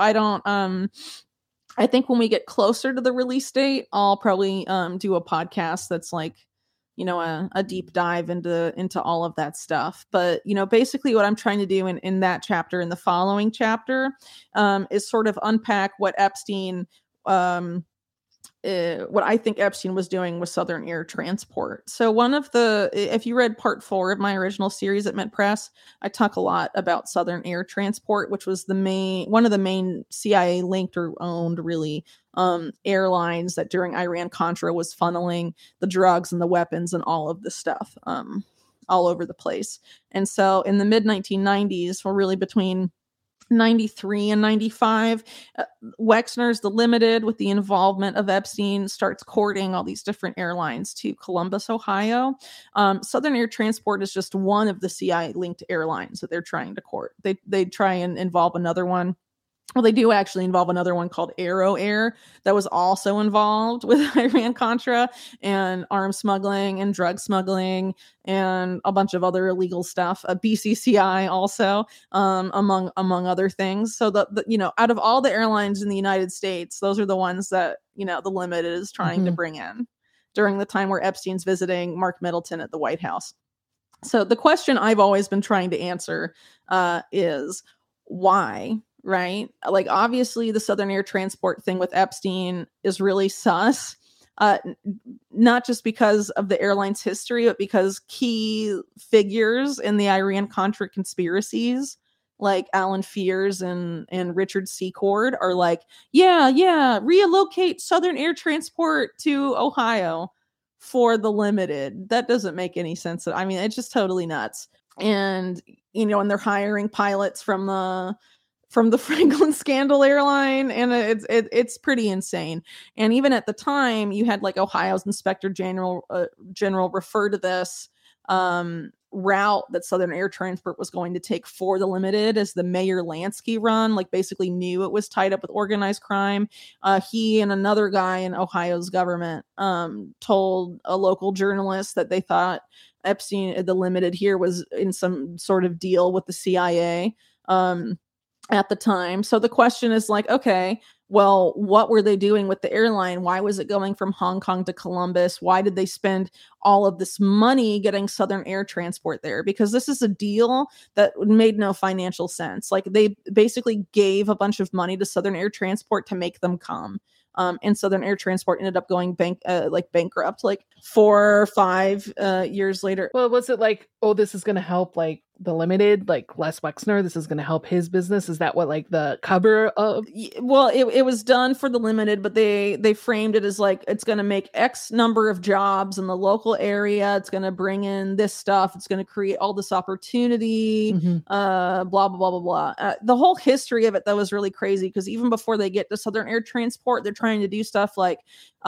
S1: I think when we get closer to the release date, I'll probably do a podcast that's like, a deep dive into all of that stuff. But, basically what I'm trying to do in that chapter, in the following chapter, is sort of unpack what what I think Epstein was doing with Southern Air Transport. So if you read part 4 of my original series at Mint Press, I talk a lot about Southern Air Transport, which was one of the main CIA linked or owned really airlines that during Iran-Contra was funneling the drugs and the weapons and all of this stuff all over the place. And so in the mid 1990s, well, really between 93 and 95, Wexner's The Limited, with the involvement of Epstein, starts courting all these different airlines to Columbus, Ohio. Southern Air Transport is just one of the CIA-linked airlines that they're trying to court. They try and involve another one. Well, they do actually involve another one called Aero Air that was also involved with Iran-Contra and arms smuggling and drug smuggling and a bunch of other illegal stuff. BCCI also, among other things. So out of all the airlines in the United States, those are the ones that The Limited is trying to bring in during the time where Epstein's visiting Mark Middleton at the White House. So the question I've always been trying to answer is why? Right? Like, obviously the Southern Air Transport thing with Epstein is really sus. Not just because of the airline's history, but because key figures in the Iran-Contra conspiracies, like Alan Fears and Richard Secord, are like, yeah, relocate Southern Air Transport to Ohio for The Limited. That doesn't make any sense. I mean, it's just totally nuts. And, and they're hiring pilots from the Franklin Scandal airline, and it's pretty insane. And even at the time, you had like Ohio's Inspector General refer to this route that Southern Air Transport was going to take for The Limited as the Mayor Lansky run. Like, basically knew it was tied up with organized crime. He and another guy in Ohio's government told a local journalist that they thought Epstein at The Limited here was in some sort of deal with the CIA. At the time. So the question is like, okay, well, what were they doing with the airline? Why was it going from Hong Kong to Columbus? Why did they spend all of this money getting Southern Air Transport there? Because this is a deal that made no financial sense. Like, they basically gave a bunch of money to Southern Air Transport to make them come. And Southern Air Transport ended up going bankrupt like 4 or 5 years later.
S2: Well, was it like, oh, this is going to help like The Limited, like Les Wexner, this is going to help his business? Is that what like the cover of?
S1: Well, it was done for The Limited, but they framed it as like, it's going to make X number of jobs in the local area. It's going to bring in this stuff. It's going to create all this opportunity, blah, blah, blah, blah, blah. The whole history of it, though, is really crazy, because even before they get to Southern Air Transport, they're trying to do stuff like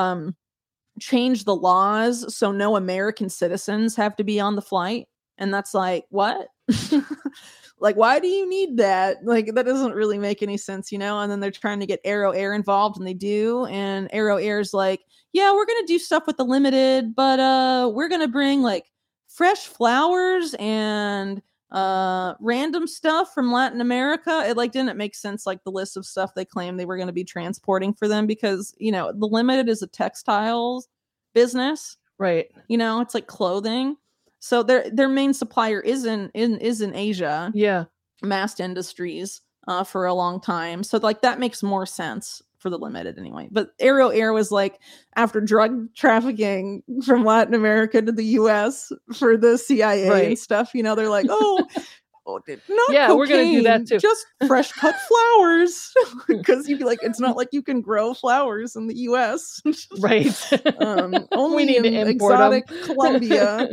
S1: change the laws so no American citizens have to be on the flight. And that's like, what? Like, why do you need that? Like, that doesn't really make any sense, And then they're trying to get Aero Air involved, and they do. And Aero Air's like, yeah, we're going to do stuff with The Limited, but we're going to bring like fresh flowers and random stuff from Latin America. It like didn't make sense, like the list of stuff they claimed they were going to be transporting for them, because The Limited is a textiles business,
S2: right?
S1: It's like clothing. So their main supplier is in Asia.
S2: Yeah.
S1: Mast Industries for a long time. So like that makes more sense for The Limited anyway. But Aero Air was like, after drug trafficking from Latin America to the US for the CIA and stuff, they're like, not cocaine,
S2: we're gonna do that too.
S1: Just fresh cut flowers. Because you'd be like, it's not like you can grow flowers in the US.
S2: Right.
S1: Only
S2: we need
S1: in
S2: to import
S1: exotic
S2: them.
S1: Colombia.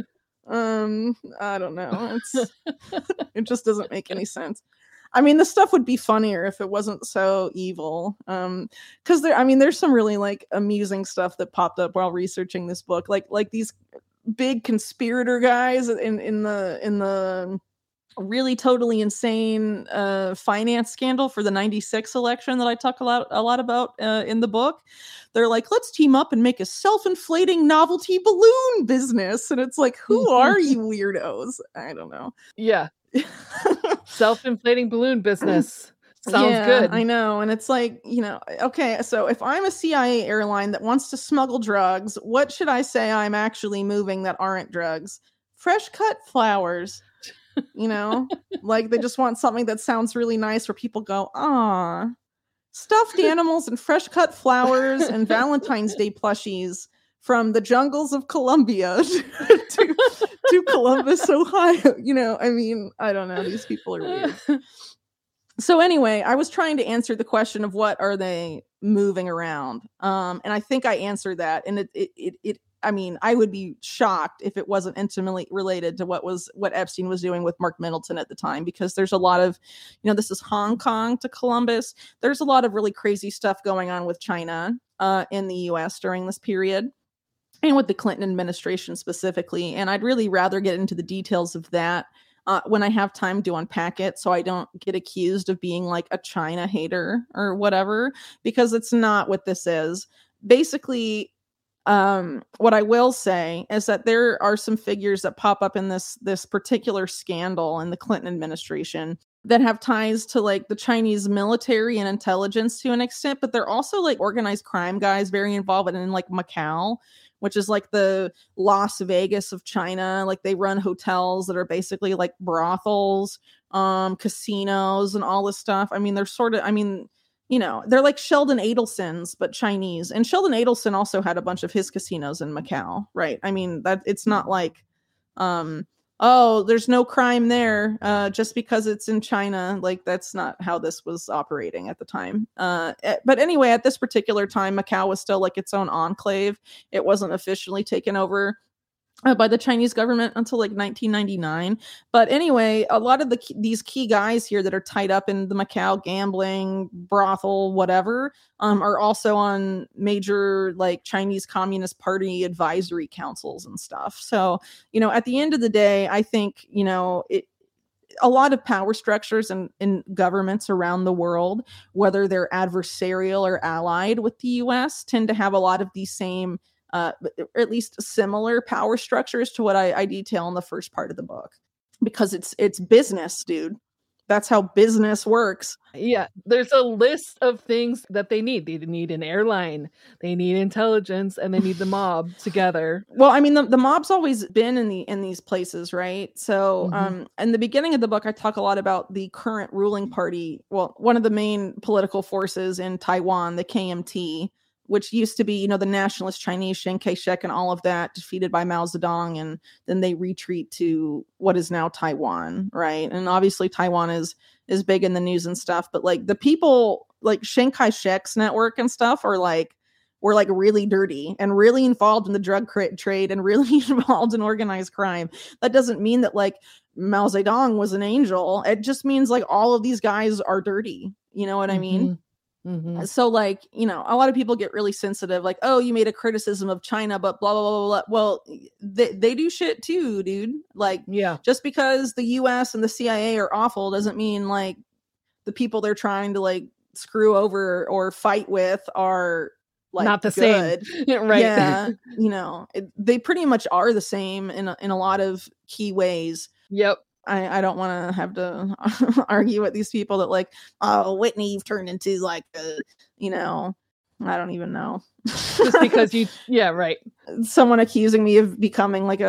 S1: I don't know. It just doesn't make any sense. I mean, the stuff would be funnier if it wasn't so evil. Because there's some really like amusing stuff that popped up while researching this book. Like these big conspirator guys in the really totally insane finance scandal for the 96 election that I talk a lot about in the book. They're like, let's team up and make a self-inflating novelty balloon business. And it's like, who are you weirdos? I don't know.
S2: Yeah. Self-inflating balloon business. Sounds good.
S1: I know. And it's like, okay, so if I'm a CIA airline that wants to smuggle drugs, what should I say I'm actually moving that aren't drugs? Fresh cut flowers. Like they just want something that sounds really nice where people go, ah, stuffed animals and fresh cut flowers and Valentine's Day plushies from the jungles of Colombia to Columbus, Ohio. I don't know. These people are weird. So anyway, I was trying to answer the question of what are they moving around? And I think I answered that. And I would be shocked if it wasn't intimately related to what Epstein was doing with Mark Middleton at the time, because there's a lot of, this is Hong Kong to Columbus. There's a lot of really crazy stuff going on with China in the US during this period, and with the Clinton administration specifically. And I'd really rather get into the details of that when I have time to unpack it, so I don't get accused of being like a China hater or whatever, because it's not what this is. Basically, what I will say is that there are some figures that pop up in this particular scandal in the Clinton administration that have ties to like the Chinese military and intelligence to an extent, but they're also like organized crime guys very involved in like Macau, which is like the Las Vegas of China. Like they run hotels that are basically like brothels, casinos and all this stuff. They're sort of, they're like Sheldon Adelson's, but Chinese. And Sheldon Adelson also had a bunch of his casinos in Macau, right? That it's not like, there's no crime there just because it's in China. Like that's not how this was operating at the time. But anyway, at this particular time, Macau was still like its own enclave. It wasn't officially taken over by the Chinese government until like 1999. But anyway, a lot of these key guys here that are tied up in the Macau gambling, brothel, whatever, are also on major like Chinese Communist Party advisory councils and stuff. So, at the end of the day, I think, a lot of power structures in governments around the world, whether they're adversarial or allied with the US, tend to have a lot of these same or at least similar power structures to what I detail in the first part of the book, because it's business, dude. That's how business works.
S2: Yeah, there's a list of things that they need. They need an airline, they need intelligence, and they need the mob together.
S1: Well, the mob's always been in these places, right? So, in the beginning of the book, I talk a lot about the current ruling party. Well, one of the main political forces in Taiwan, the KMT, which used to be, the nationalist Chinese, Chiang Kai-shek and all of that, defeated by Mao Zedong, and then they retreat to what is now Taiwan, right? And obviously Taiwan is big in the news and stuff, but like the people like Chiang Kai-shek's network and stuff were like really dirty and really involved in the drug trade and really involved in organized crime. That doesn't mean that like Mao Zedong was an angel. It just means like all of these guys are dirty. You know what I mean?
S2: Mm-hmm.
S1: So like, a lot of people get really sensitive, like, oh, you made a criticism of China, but blah, blah, blah, blah. Well, they do shit too, dude. Like,
S2: yeah,
S1: just because the US and the CIA are awful doesn't mean like the people they're trying to like screw over or fight with are like
S2: not the
S1: good.
S2: Same. Right.
S1: Yeah. They pretty much are the same in a lot of key ways.
S2: Yep.
S1: I don't want to have to argue with these people that like, oh, Whitney, you've turned into like I don't even know.
S2: Just because yeah, right.
S1: Someone accusing me of becoming like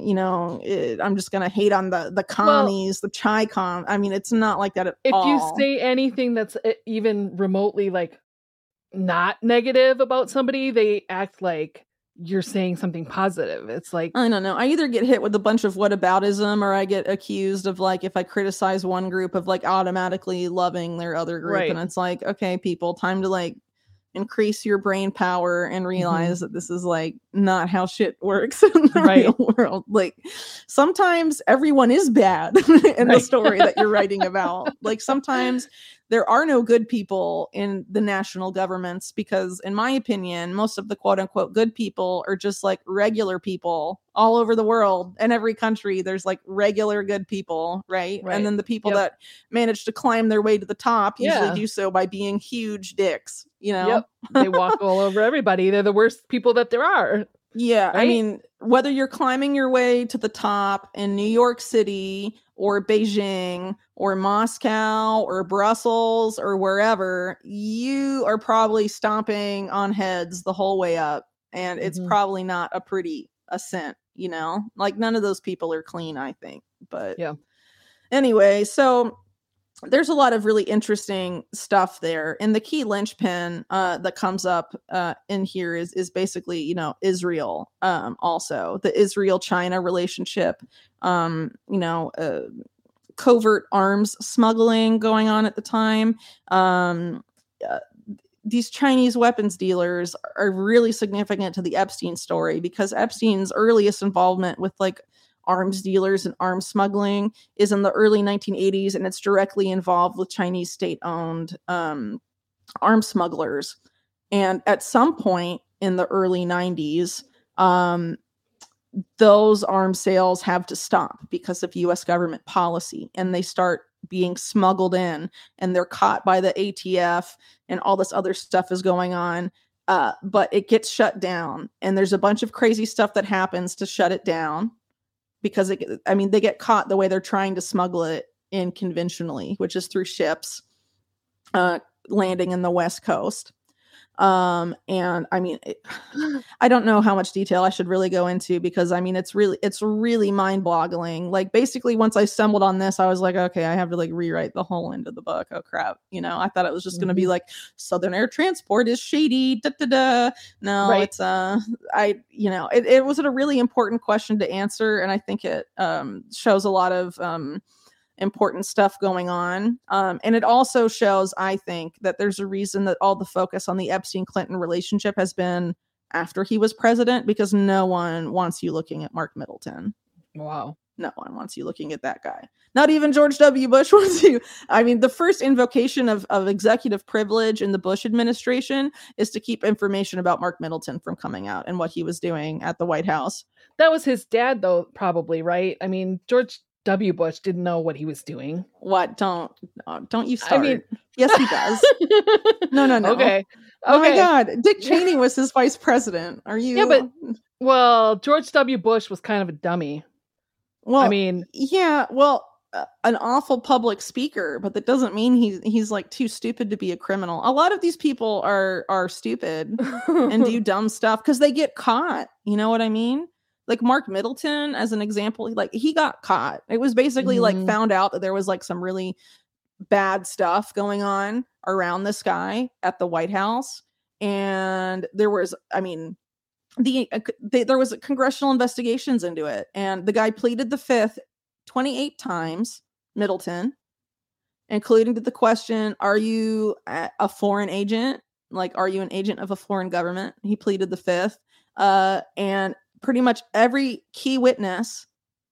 S1: I'm just going to hate on the commies, the Chi-Com. It's not like that at all.
S2: If you say anything that's even remotely like not negative about somebody, they act like you're saying something positive. It's like,
S1: I don't know. I either get hit with a bunch of whataboutism, or I get accused of like, if I criticize one group, of like automatically loving their other group. Right. And it's like, okay, people, time to like increase your brain power and realize that this is like not how shit works in the real world. Like sometimes everyone is bad in the story that you're writing about. Like sometimes there are no good people in the national governments because, in my opinion, most of the quote unquote good people are just like regular people all over the world. In every country, there's like regular good people, right? And then the people that manage to climb their way to the top usually do so by being huge dicks, you know?
S2: Yep. They walk all over everybody. They're the worst people that there are.
S1: Yeah.
S2: Right?
S1: I mean, whether you're climbing your way to the top in New York City or Beijing or Moscow or Brussels or wherever, you are probably stomping on heads the whole way up. And it's probably not a pretty ascent, you know? Like, none of those people are clean, I think. But anyway, so there's a lot of really interesting stuff there. And the key linchpin that comes up in here is basically, you know, Israel, also the Israel-China relationship, you know, covert arms smuggling going on at the time. These Chinese weapons dealers are really significant to the Epstein story because Epstein's earliest involvement with like arms dealers and arms smuggling is in the early 1980s, and it's directly involved with Chinese state-owned arms smugglers. And at some point in the early 90s, those arms sales have to stop because of U.S. government policy, and they start being smuggled in, and they're caught by the ATF, and all this other stuff is going on. But it gets shut down, and there's a bunch of crazy stuff that happens to shut it down. Because they get caught the way they're trying to smuggle it in conventionally, which is through ships landing in the West Coast. And I mean, I don't know how much detail I should really go into because I mean, it's really mind-boggling. Like, basically, once I stumbled on this, I was like, okay, I have to like rewrite the whole end of the book. Oh crap, you know, I thought it was just going to be like Southern Air Transport is shady. Da, da, da. No, it's it was a really important question to answer, and I think it shows a lot of important stuff going on. And it also shows, I think, that there's a reason that all the focus on the Epstein-Clinton relationship has been after he was president, because no one wants you looking at Mark Middleton.
S2: Wow.
S1: No one wants you looking at that guy. Not even George W. Bush wants you. I mean, the first invocation of executive privilege in the Bush administration is to keep information about Mark Middleton from coming out and what he was doing at the White House. That
S2: was his dad, though, probably, right? I mean, George W. Bush didn't know what he was doing.
S1: What? Don't you start. I mean, yes, he does. No.
S2: Okay.
S1: Oh my God. Dick Cheney was his vice president. Are you?
S2: Yeah, but George W. Bush was kind of a dummy.
S1: Well, I mean, yeah, well, an awful public speaker, but that doesn't mean he's like too stupid to be a criminal. A lot of these people are stupid and do dumb stuff because they get caught. You know what I mean? Like Mark Middleton, as an example, like he got caught. It was basically like found out that there was like some really bad stuff going on around this guy at the White House. And there was, I mean, there was congressional investigations into it. And the guy pleaded the fifth 28 times, Middleton, including to the question, are you a foreign agent? Like, are you an agent of a foreign government? He pleaded the fifth. And pretty much every key witness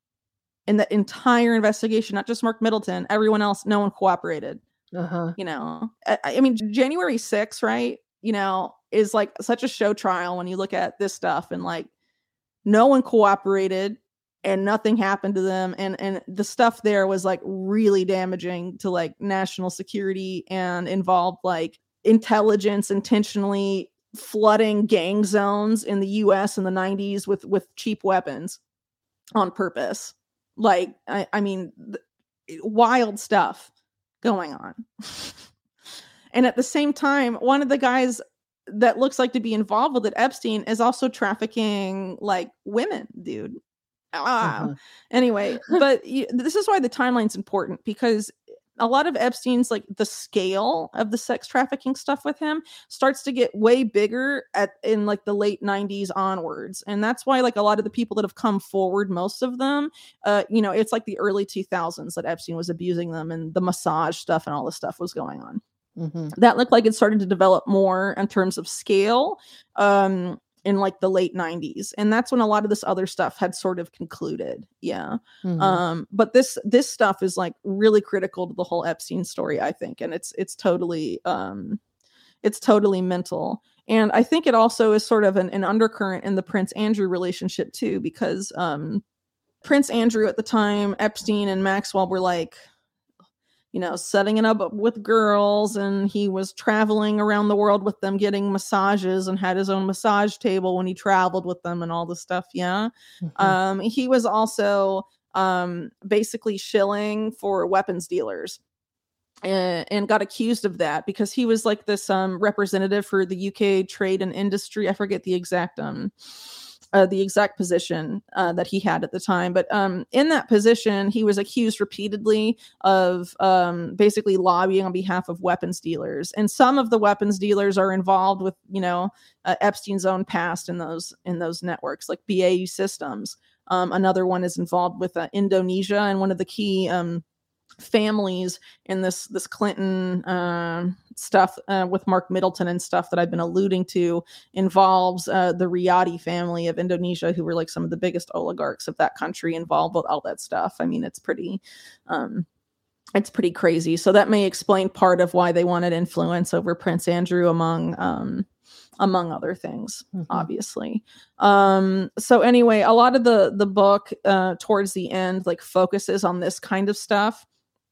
S1: in the entire investigation, not just Mark Middleton, everyone else, no one cooperated. You know, I mean, January 6th, right? You know, is like such a show trial when you look at this stuff, and like no one cooperated and nothing happened to them. And the stuff there was like really damaging to like national security and involved like intelligence intentionally flooding gang zones in the US in the 90s with cheap weapons on purpose. Like, I mean, wild stuff going on. And at the same time, one of the guys that looks like to be involved with it, Epstein, is also trafficking like women, dude. Anyway, but this is why the timeline's important, because a lot of Epstein's, like the scale of the sex trafficking stuff with him starts to get way bigger in like the late 90s onwards. And that's why like a lot of the people that have come forward, most of them, you know, it's like the early 2000s that Epstein was abusing them, and the massage stuff and all this stuff was going on. That looked like it started to develop more in terms of scale in like the late 90s, and that's when a lot of this other stuff had sort of concluded. But this stuff is like really critical to the whole Epstein story, I think, and it's totally mental. And I think it also is sort of an undercurrent in the Prince Andrew relationship too, because Prince Andrew at the time, Epstein and Maxwell were like, setting it up with girls, and he was traveling around the world with them, getting massages, and had his own massage table when he traveled with them and all this stuff. He was also basically shilling for weapons dealers, and got accused of that because he was like this representative for the UK trade and industry. I forget the exact position that he had at the time. But in that position, he was accused repeatedly of basically lobbying on behalf of weapons dealers. And some of the weapons dealers are involved with, Epstein's own past in those networks, like BAE Systems. Another one is involved with Indonesia, and one of the key families in this Clinton stuff with Mark Middleton and stuff that I've been alluding to involves the Riyadi family of Indonesia, who were like some of the biggest oligarchs of that country, involved with all that stuff. I mean, it's pretty crazy. So that may explain part of why they wanted influence over Prince Andrew among other things, obviously. So anyway, a lot of the book towards the end like focuses on this kind of stuff.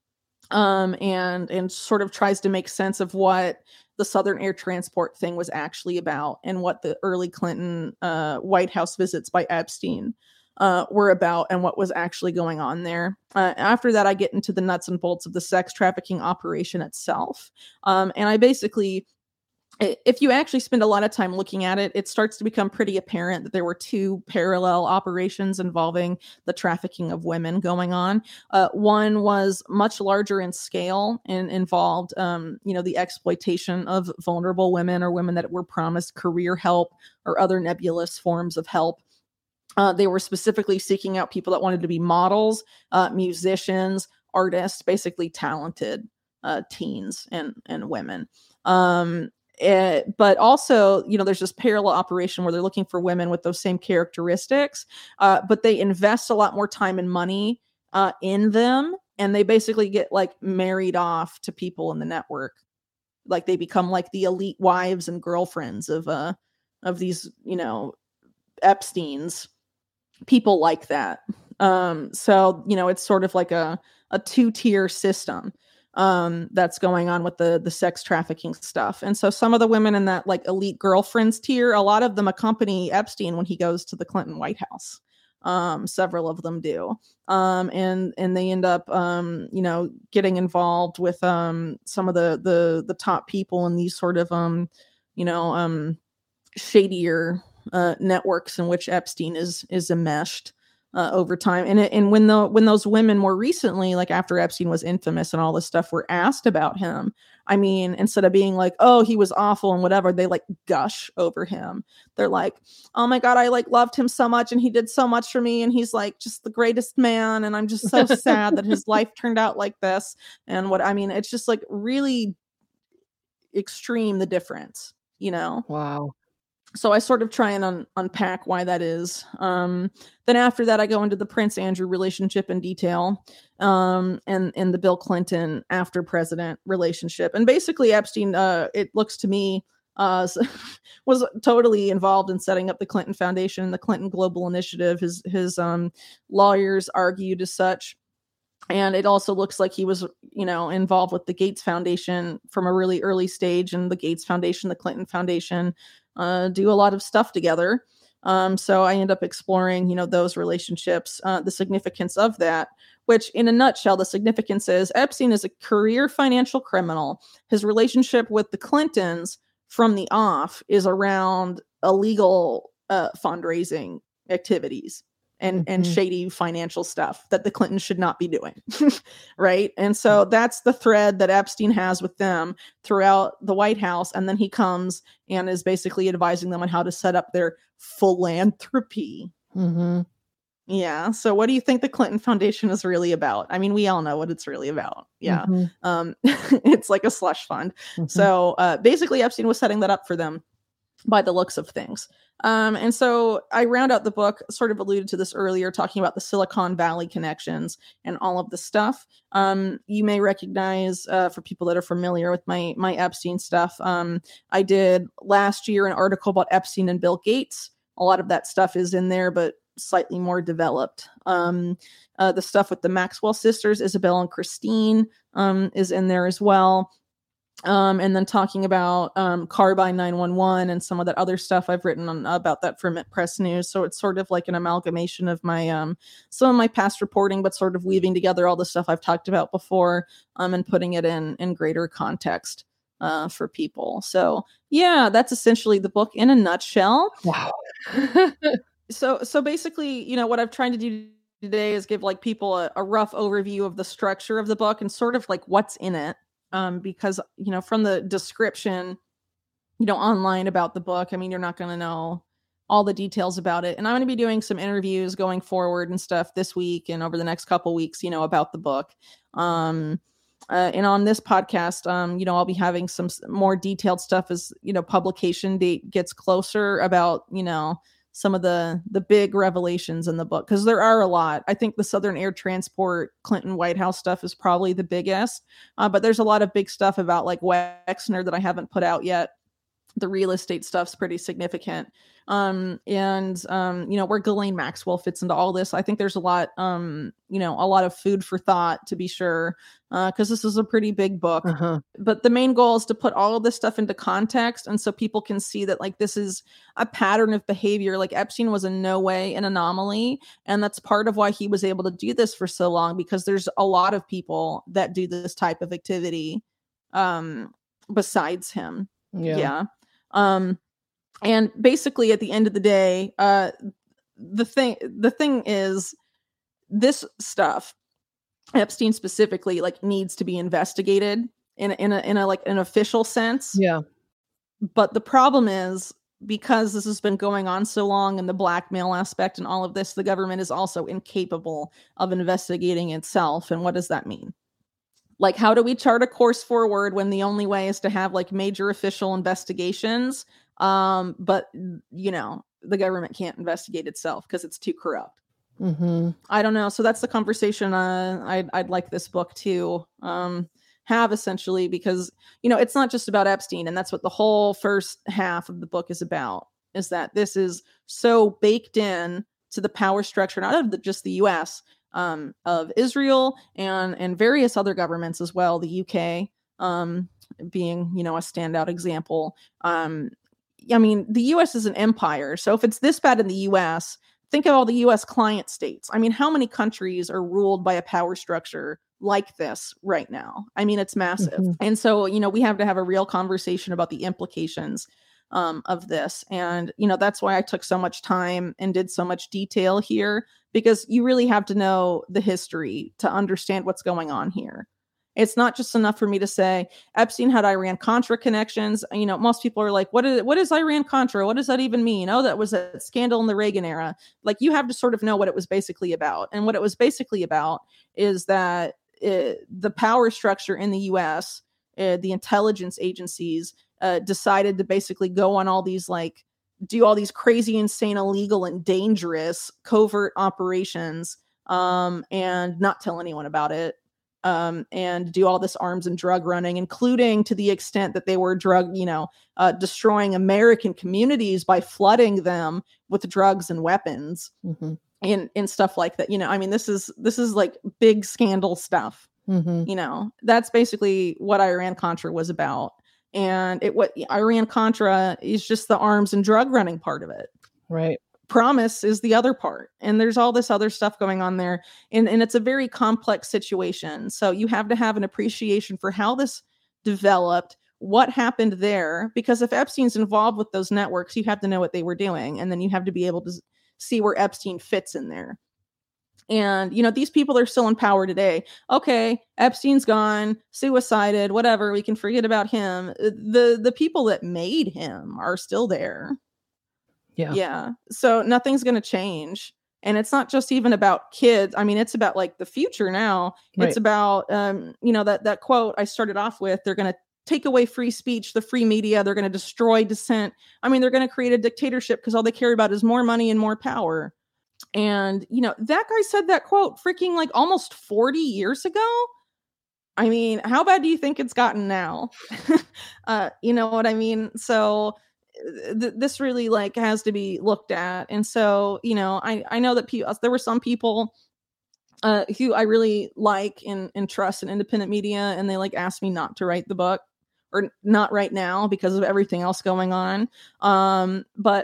S1: And sort of tries to make sense of what the Southern Air Transport thing was actually about, and what the early Clinton White House visits by Epstein were about, and what was actually going on there. After that, I get into the nuts and bolts of the sex trafficking operation itself. And I basically, if you actually spend a lot of time looking at it, it starts to become pretty apparent that there were two parallel operations involving the trafficking of women going on. One was much larger in scale and involved, the exploitation of vulnerable women, or women that were promised career help or other nebulous forms of help. They were specifically seeking out people that wanted to be models, musicians, artists, basically talented teens and women. But also, there's this parallel operation where they're looking for women with those same characteristics, but they invest a lot more time and money in them, and they basically get like married off to people in the network. Like they become like the elite wives and girlfriends of these, Epsteins, people like that. So it's sort of like a two-tier system that's going on with the sex trafficking stuff. And so some of the women in that like elite girlfriends tier, a lot of them accompany Epstein when he goes to the Clinton White House. Several of them do. And they end up, getting involved with some of the top people in these sort of, shadier networks in which Epstein is enmeshed. Over time. And when those women more recently, like after Epstein was infamous and all this stuff, were asked about him, I mean, instead of being like, oh, he was awful and whatever, they like gush over him. They're like, oh my God, I like loved him so much and he did so much for me. And he's like just the greatest man. And I'm just so sad that his life turned out like this. And it's just like really extreme, the difference,
S2: Wow.
S1: So I sort of try and unpack why that is. Then after that, I go into the Prince Andrew relationship in detail, and the Bill Clinton after president relationship. And basically Epstein, it looks to me, was totally involved in setting up the Clinton Foundation and the Clinton Global Initiative. His lawyers argued as such. And it also looks like he was, involved with the Gates Foundation from a really early stage, and the Gates Foundation, the Clinton Foundation, do a lot of stuff together. So I end up exploring, those relationships, the significance of that, which in a nutshell, the significance is Epstein is a career financial criminal. His relationship with the Clintons from the off is around illegal fundraising activities and shady financial stuff that the Clintons should not be doing. Right. And so that's the thread that Epstein has with them throughout the White House. And then he comes and is basically advising them on how to set up their philanthropy.
S2: Mm-hmm.
S1: Yeah. So what do you think the Clinton Foundation is really about? I mean, we all know what it's really about. Yeah.
S2: Mm-hmm.
S1: It's like a slush fund.
S2: Mm-hmm.
S1: So basically Epstein was setting that up for them. by the looks of things. And so I round out the book, sort of alluded to this earlier, talking about the Silicon Valley connections and all of the stuff. You may recognize, for people that are familiar with my Epstein stuff, I did last year an article about Epstein and Bill Gates. A lot of that stuff is in there, but slightly more developed. The stuff with the Maxwell sisters, Isabel and Christine, is in there as well. And then talking about Carbine 911 and some of that other stuff I've written on, about that for Mint Press News. So it's sort of like an amalgamation of my some of my past reporting, but sort of weaving together all the stuff I've talked about before, and putting it in greater context for people. So yeah, that's essentially the book in a nutshell.
S2: Wow.
S1: So basically, what I've tried to do today is give like people a rough overview of the structure of the book and sort of like what's in it. Because, from the description, online about the book, I mean, you're not going to know all the details about it. And I'm going to be doing some interviews going forward and stuff this week and over the next couple weeks, about the book. And on this podcast, I'll be having some more detailed stuff as, publication date gets closer about, some of the big revelations in the book, because there are a lot. I think the Southern Air Transport Clinton White House stuff is probably the biggest, but there's a lot of big stuff about like Wexner that I haven't put out yet. The real estate stuff's pretty significant. And where Ghislaine Maxwell fits into all this. I think there's a lot, a lot of food for thought, to be sure, because this is a pretty big book.
S2: Uh-huh.
S1: But the main goal is to put all of this stuff into context. And so people can see that like this is a pattern of behavior. Like Epstein was in no way an anomaly. And that's part of why he was able to do this for so long, because there's a lot of people that do this type of activity besides him. Yeah. And basically at the end of the day, the thing is this stuff, Epstein specifically, like needs to be investigated in a like an official sense.
S2: Yeah.
S1: But the problem is, because this has been going on so long and the blackmail aspect and all of this, the government is also incapable of investigating itself. And what does that mean? Like, how do we chart a course forward when the only way is to have like major official investigations? But the government can't investigate itself because it's too corrupt.
S2: Mm-hmm.
S1: I don't know. So that's the conversation I'd like this book to have, essentially, because it's not just about Epstein, and that's what the whole first half of the book is about. Is that this is so baked in to the power structure, not of just the U.S., of Israel and various other governments as well. The UK being a standout example. I mean, the U.S. is an empire. So if it's this bad in the U.S., think of all the U.S. client states. I mean, how many countries are ruled by a power structure like this right now? I mean, it's massive. Mm-hmm. And so, we have to have a real conversation about the implications of this. And, that's why I took so much time and did so much detail here, because you really have to know the history to understand what's going on here. It's not just enough for me to say Epstein had Iran-Contra connections. Most people are like, what is Iran-Contra? What does that even mean? Oh, that was a scandal in the Reagan era. Like, you have to sort of know what it was basically about. And what it was basically about is that the power structure in the U.S., the intelligence agencies, decided to basically go on all these, like, do all these crazy, insane, illegal, and dangerous covert operations, and not tell anyone about it. And do all this arms and drug running, including to the extent that they were destroying American communities by flooding them with drugs and weapons, mm-hmm. and stuff like that. I mean, this is like big scandal stuff. Mm-hmm. That's basically what Iran-Contra was about. And what Iran-Contra is just the arms and drug running part of it.
S2: Right.
S1: Promise is the other part. And there's all this other stuff going on there. And it's a very complex situation. So you have to have an appreciation for how this developed, what happened there. Because if Epstein's involved with those networks, you have to know what they were doing. And then you have to be able to see where Epstein fits in there. And, these people are still in power today. Okay, Epstein's gone, suicided, whatever. We can forget about him. The people that made him are still there. Yeah. So nothing's going to change. And it's not just even about kids. I mean, it's about like the future now. Right. It's about, that quote I started off with, they're going to take away free speech, the free media. They're going to destroy dissent. I mean, they're going to create a dictatorship because all they care about is more money and more power. And, that guy said that quote freaking like almost 40 years ago. I mean, how bad do you think it's gotten now? You know what I mean? So this really like has to be looked at. And so, I know that there were some people who I really like and trust in independent media, and they like asked me not to write the book, or not right now because of everything else going on. But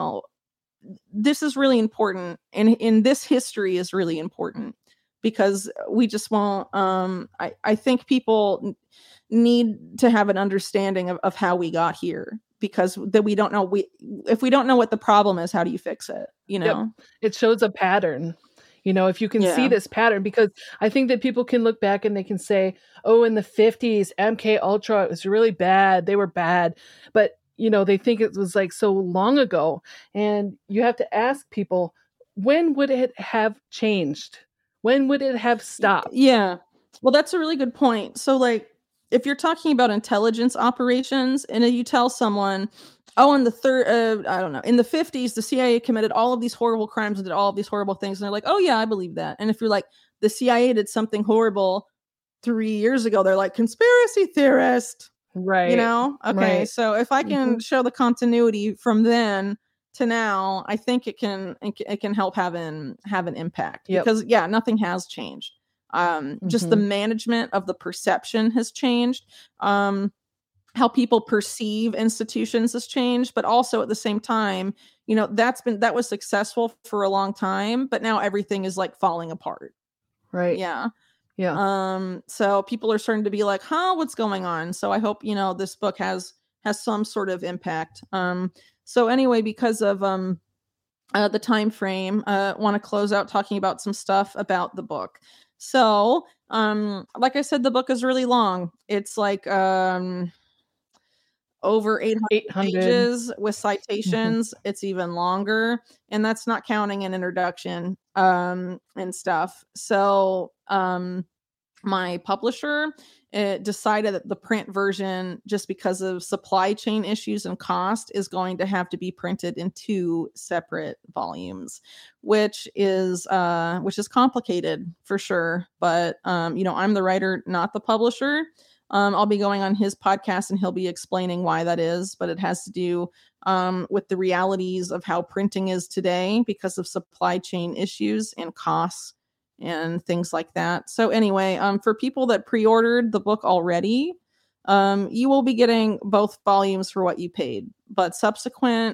S1: this is really important, and in this history is really important, because we just won't. I think people need to have an understanding of how we got here, because that we don't know. If we don't know what the problem is, how do you fix it?
S2: Yep. It shows a pattern. If you can see this pattern, because I think that people can look back and they can say, oh, in the 50s, MK Ultra was really bad. They were bad. But, they think it was like so long ago. And you have to ask people, when would it have changed? When would it have stopped?
S1: Yeah. Well, that's a really good point. So like, if you're talking about intelligence operations and you tell someone, oh, in the in the 50s, the CIA committed all of these horrible crimes and did all of these horrible things. And they're like, oh yeah, I believe that. And if you're like, the CIA did something horrible 3 years ago, they're like, conspiracy theorist.
S2: Right.
S1: Okay. Right. So if I can show the continuity from then to now, I think it can help have an impact. Because nothing has changed. Just the management of the perception has changed. How people perceive institutions has changed, but also at the same time, that was successful for a long time, but now everything is like falling apart.
S2: Right.
S1: Yeah.
S2: Yeah.
S1: So people are starting to be like, what's going on? So I hope, this book has some sort of impact. So anyway, because of, the time frame, want to close out talking about some stuff about the book. So, like I said, the book is really long. It's like, over 800 pages with citations. It's even longer, and that's not counting an introduction and stuff. So my publisher decided that the print version, just because of supply chain issues and cost, is going to have to be printed in 2 separate volumes, which is complicated for sure. But I'm the writer, not the publisher. I'll be going on his podcast and he'll be explaining why that is, but it has to do with the realities of how printing is today because of supply chain issues and costs and things like that. So anyway, for people that pre-ordered the book already, you will be getting both volumes for what you paid, but subsequent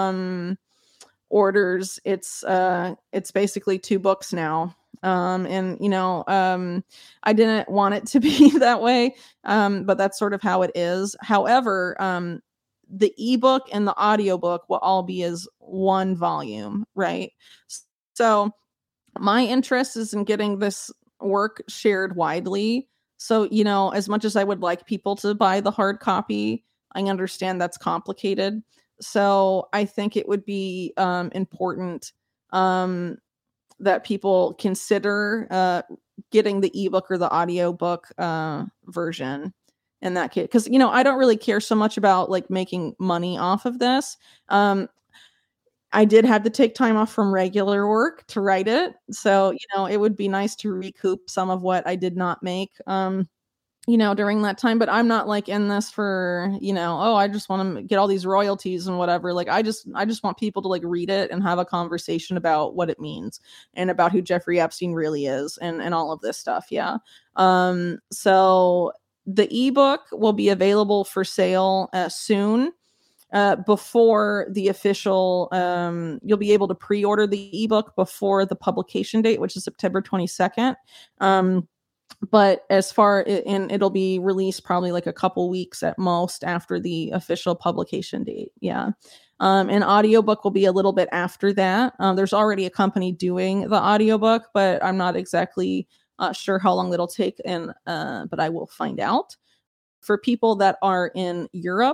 S1: orders, it's basically 2 books now. I didn't want it to be that way. But that's sort of how it is. However, the ebook and the audiobook will all be as 1 volume, right? So my interest is in getting this work shared widely. So, as much as I would like people to buy the hard copy, I understand that's complicated. So I think it would be important that people consider getting the ebook or the audiobook version in that case. Because, I don't really care so much about like making money off of this. I did have to take time off from regular work to write it. So, it would be nice to recoup some of what I did not make, during that time. But I'm not like in this for, I just want to get all these royalties and whatever. Like, I just want people to like read it and have a conversation about what it means and about who Jeffrey Epstein really is and all of this stuff. Yeah. So the ebook will be available for sale soon. Before the official, you'll be able to pre-order the ebook before the publication date, which is September 22nd. But it'll be released probably like a couple weeks at most after the official publication date. Yeah. An audiobook will be a little bit after that. There's already a company doing the audiobook, but I'm not exactly sure how long that'll take. But I will find out. For people that are in Europe,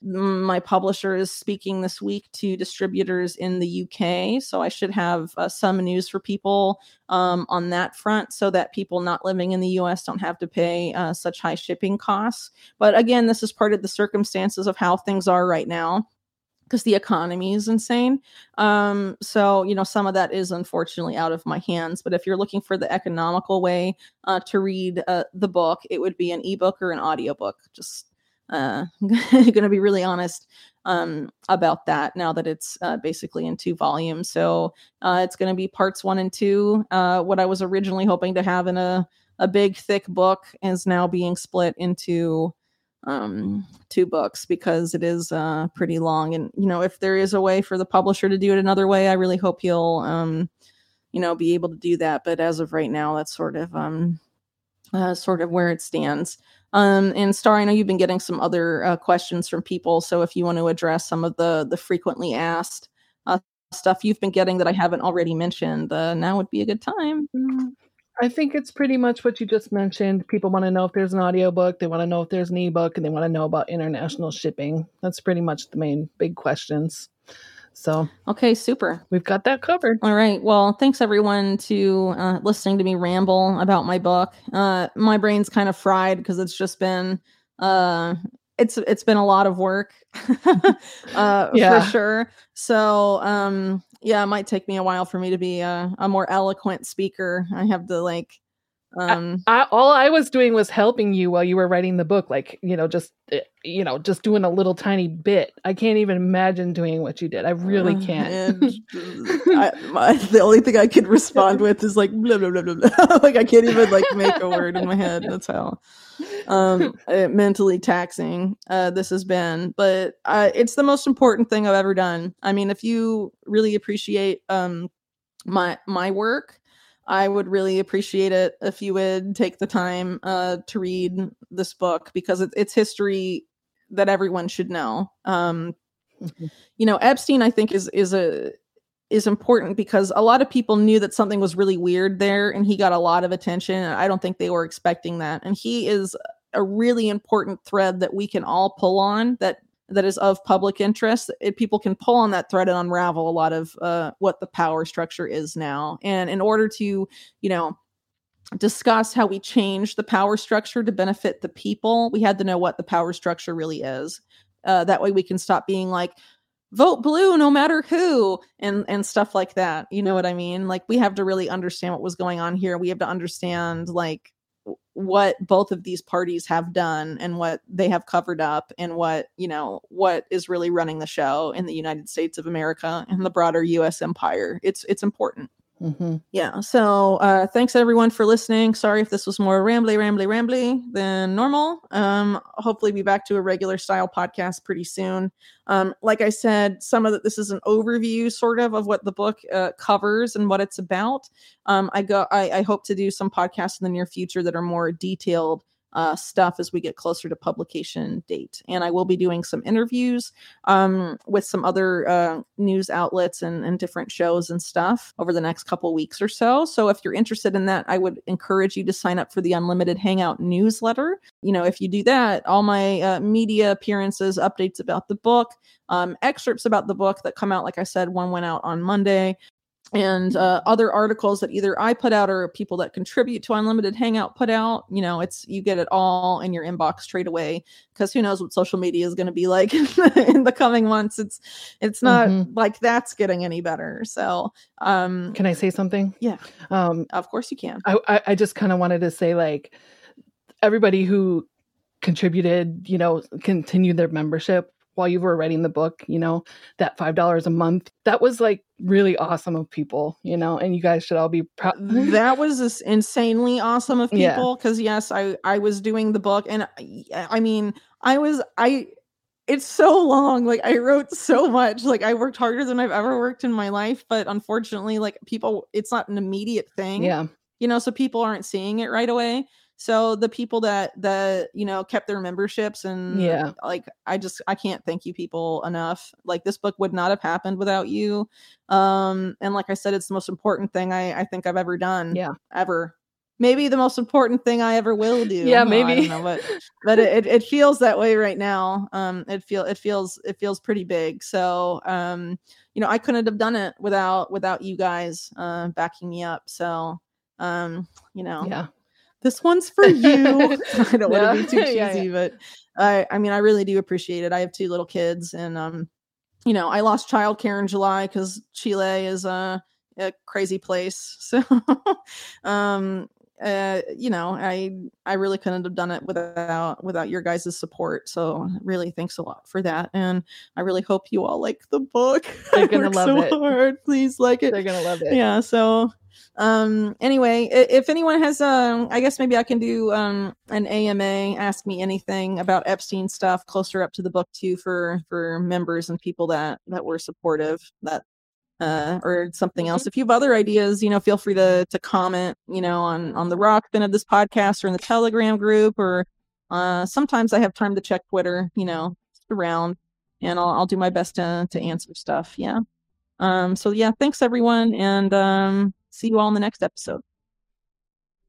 S1: my publisher is speaking this week to distributors in the UK, so I should have some news for people on that front, so that people not living in the US don't have to pay such high shipping costs. But again, this is part of the circumstances of how things are right now, because the economy is insane. So, some of that is unfortunately out of my hands. But if you're looking for the economical way to read the book, it would be an ebook or an audiobook. Just going to be really honest about that now that it's basically in 2 volumes. So it's going to be parts 1 and 2. What I was originally hoping to have in a big, thick book is now being split into 2 books, because it is pretty long. And if there is a way for the publisher to do it another way, I really hope he'll be able to do that. But as of right now, that's sort of where it stands. And Star, I know you've been getting some other questions from people, so if you want to address some of the frequently asked stuff you've been getting that I haven't already mentioned, now would be a good time.
S2: I think it's pretty much what you just mentioned. People want to know if there's an audiobook, they want to know if there's an ebook, and they want to know about international shipping. That's pretty much the main big questions. So,
S1: okay, super.
S2: We've got that covered.
S1: All right. Well, thanks everyone to listening to me ramble about my book. My brain's kind of fried because it's just been it's been a lot of work for sure. So it might take me a while for me to be a more eloquent speaker. I have to
S2: all I was doing was helping you while you were writing the book, just doing a little tiny bit. I can't even imagine doing what you did. I really can't.
S1: The only thing I could respond with is like blah blah blah blah blah. Like I can't even make a word in my head. That's how mentally taxing this has been. But it's the most important thing I've ever done. I mean, if you really appreciate my work, I would really appreciate it if you would take the time to read this book, because it's history that everyone should know. Epstein, I think, is important because a lot of people knew that something was really weird there, and he got a lot of attention. I don't think they were expecting that. And he is a really important thread that we can all pull on, that is of public interest. People can pull on that thread and unravel a lot of what the power structure is now. And in order to, discuss how we change the power structure to benefit the people, we had to know what the power structure really is. That way we can stop being like, vote blue no matter who, and stuff like that. You know what I mean? Like, we have to really understand what was going on here. We have to understand what both of these parties have done and what they have covered up, and what is really running the show in the United States of America and the broader US empire. It's important.
S2: Mm-hmm.
S1: Yeah. So thanks everyone for listening. Sorry if this was more rambly than normal. Hopefully be back to a regular style podcast pretty soon. Like I said, this is an overview sort of what the book covers and what it's about. I hope to do some podcasts in the near future that are more detailed stuff as we get closer to publication date. And I will be doing some interviews with some other news outlets and different shows and stuff over the next couple weeks or so. So if you're interested in that, I would encourage you to sign up for the Unlimited Hangout newsletter. If you do that, all my media appearances, updates about the book, excerpts about the book that come out, like I said, one went out on Monday, and other articles that either I put out or people that contribute to Unlimited Hangout put out. You get it all in your inbox straight away, because who knows what social media is going to be like in the coming months. It's not like that's getting any better. So
S2: can I say something?
S1: Yeah, of course you can.
S2: I just kind of wanted to say, everybody who contributed, continued their membership while you were writing the book, that $5 a month, that was really awesome of people, and you guys should all be proud.
S1: That was insanely awesome of people, because yes, I was doing the book, and I mean, it's so long. I wrote so much. I worked harder than I've ever worked in my life, but unfortunately, people, it's not an immediate thing.
S2: Yeah.
S1: So people aren't seeing it right away. So the people that kept their memberships, and I can't thank you people enough. This book would not have happened without you. And like I said, it's the most important thing I think I've ever done.
S2: Yeah.
S1: Ever. maybe the most important thing I ever will do.
S2: Yeah,
S1: Oh, I
S2: maybe.
S1: don't know, but it feels that way right now. It feels pretty big. So I couldn't have done it without you guys backing me up. So
S2: Yeah.
S1: this one's for you. I don't want to be too
S2: Yeah,
S1: cheesy, but I mean, I really do appreciate it. I have 2 little kids, and I lost childcare in July because Chile is a crazy place. So, I really couldn't have done it without your guys' support. So, really, thanks a lot for that, and I really hope you all like the book.
S2: They're
S1: I
S2: gonna
S1: worked
S2: love
S1: so
S2: it.
S1: hard. Please like it.
S2: They're gonna love it.
S1: Yeah. So, anyway, if anyone has I guess maybe I can do an AMA, ask me anything about Epstein stuff closer up to the book too, for members and people that were supportive, that or something else. If you have other ideas, feel free to comment, on the Rockfin of this podcast or in the Telegram group, or sometimes I have time to check Twitter, just around, and I'll do my best to answer stuff. Yeah. So yeah, thanks everyone, and see you all in the next episode.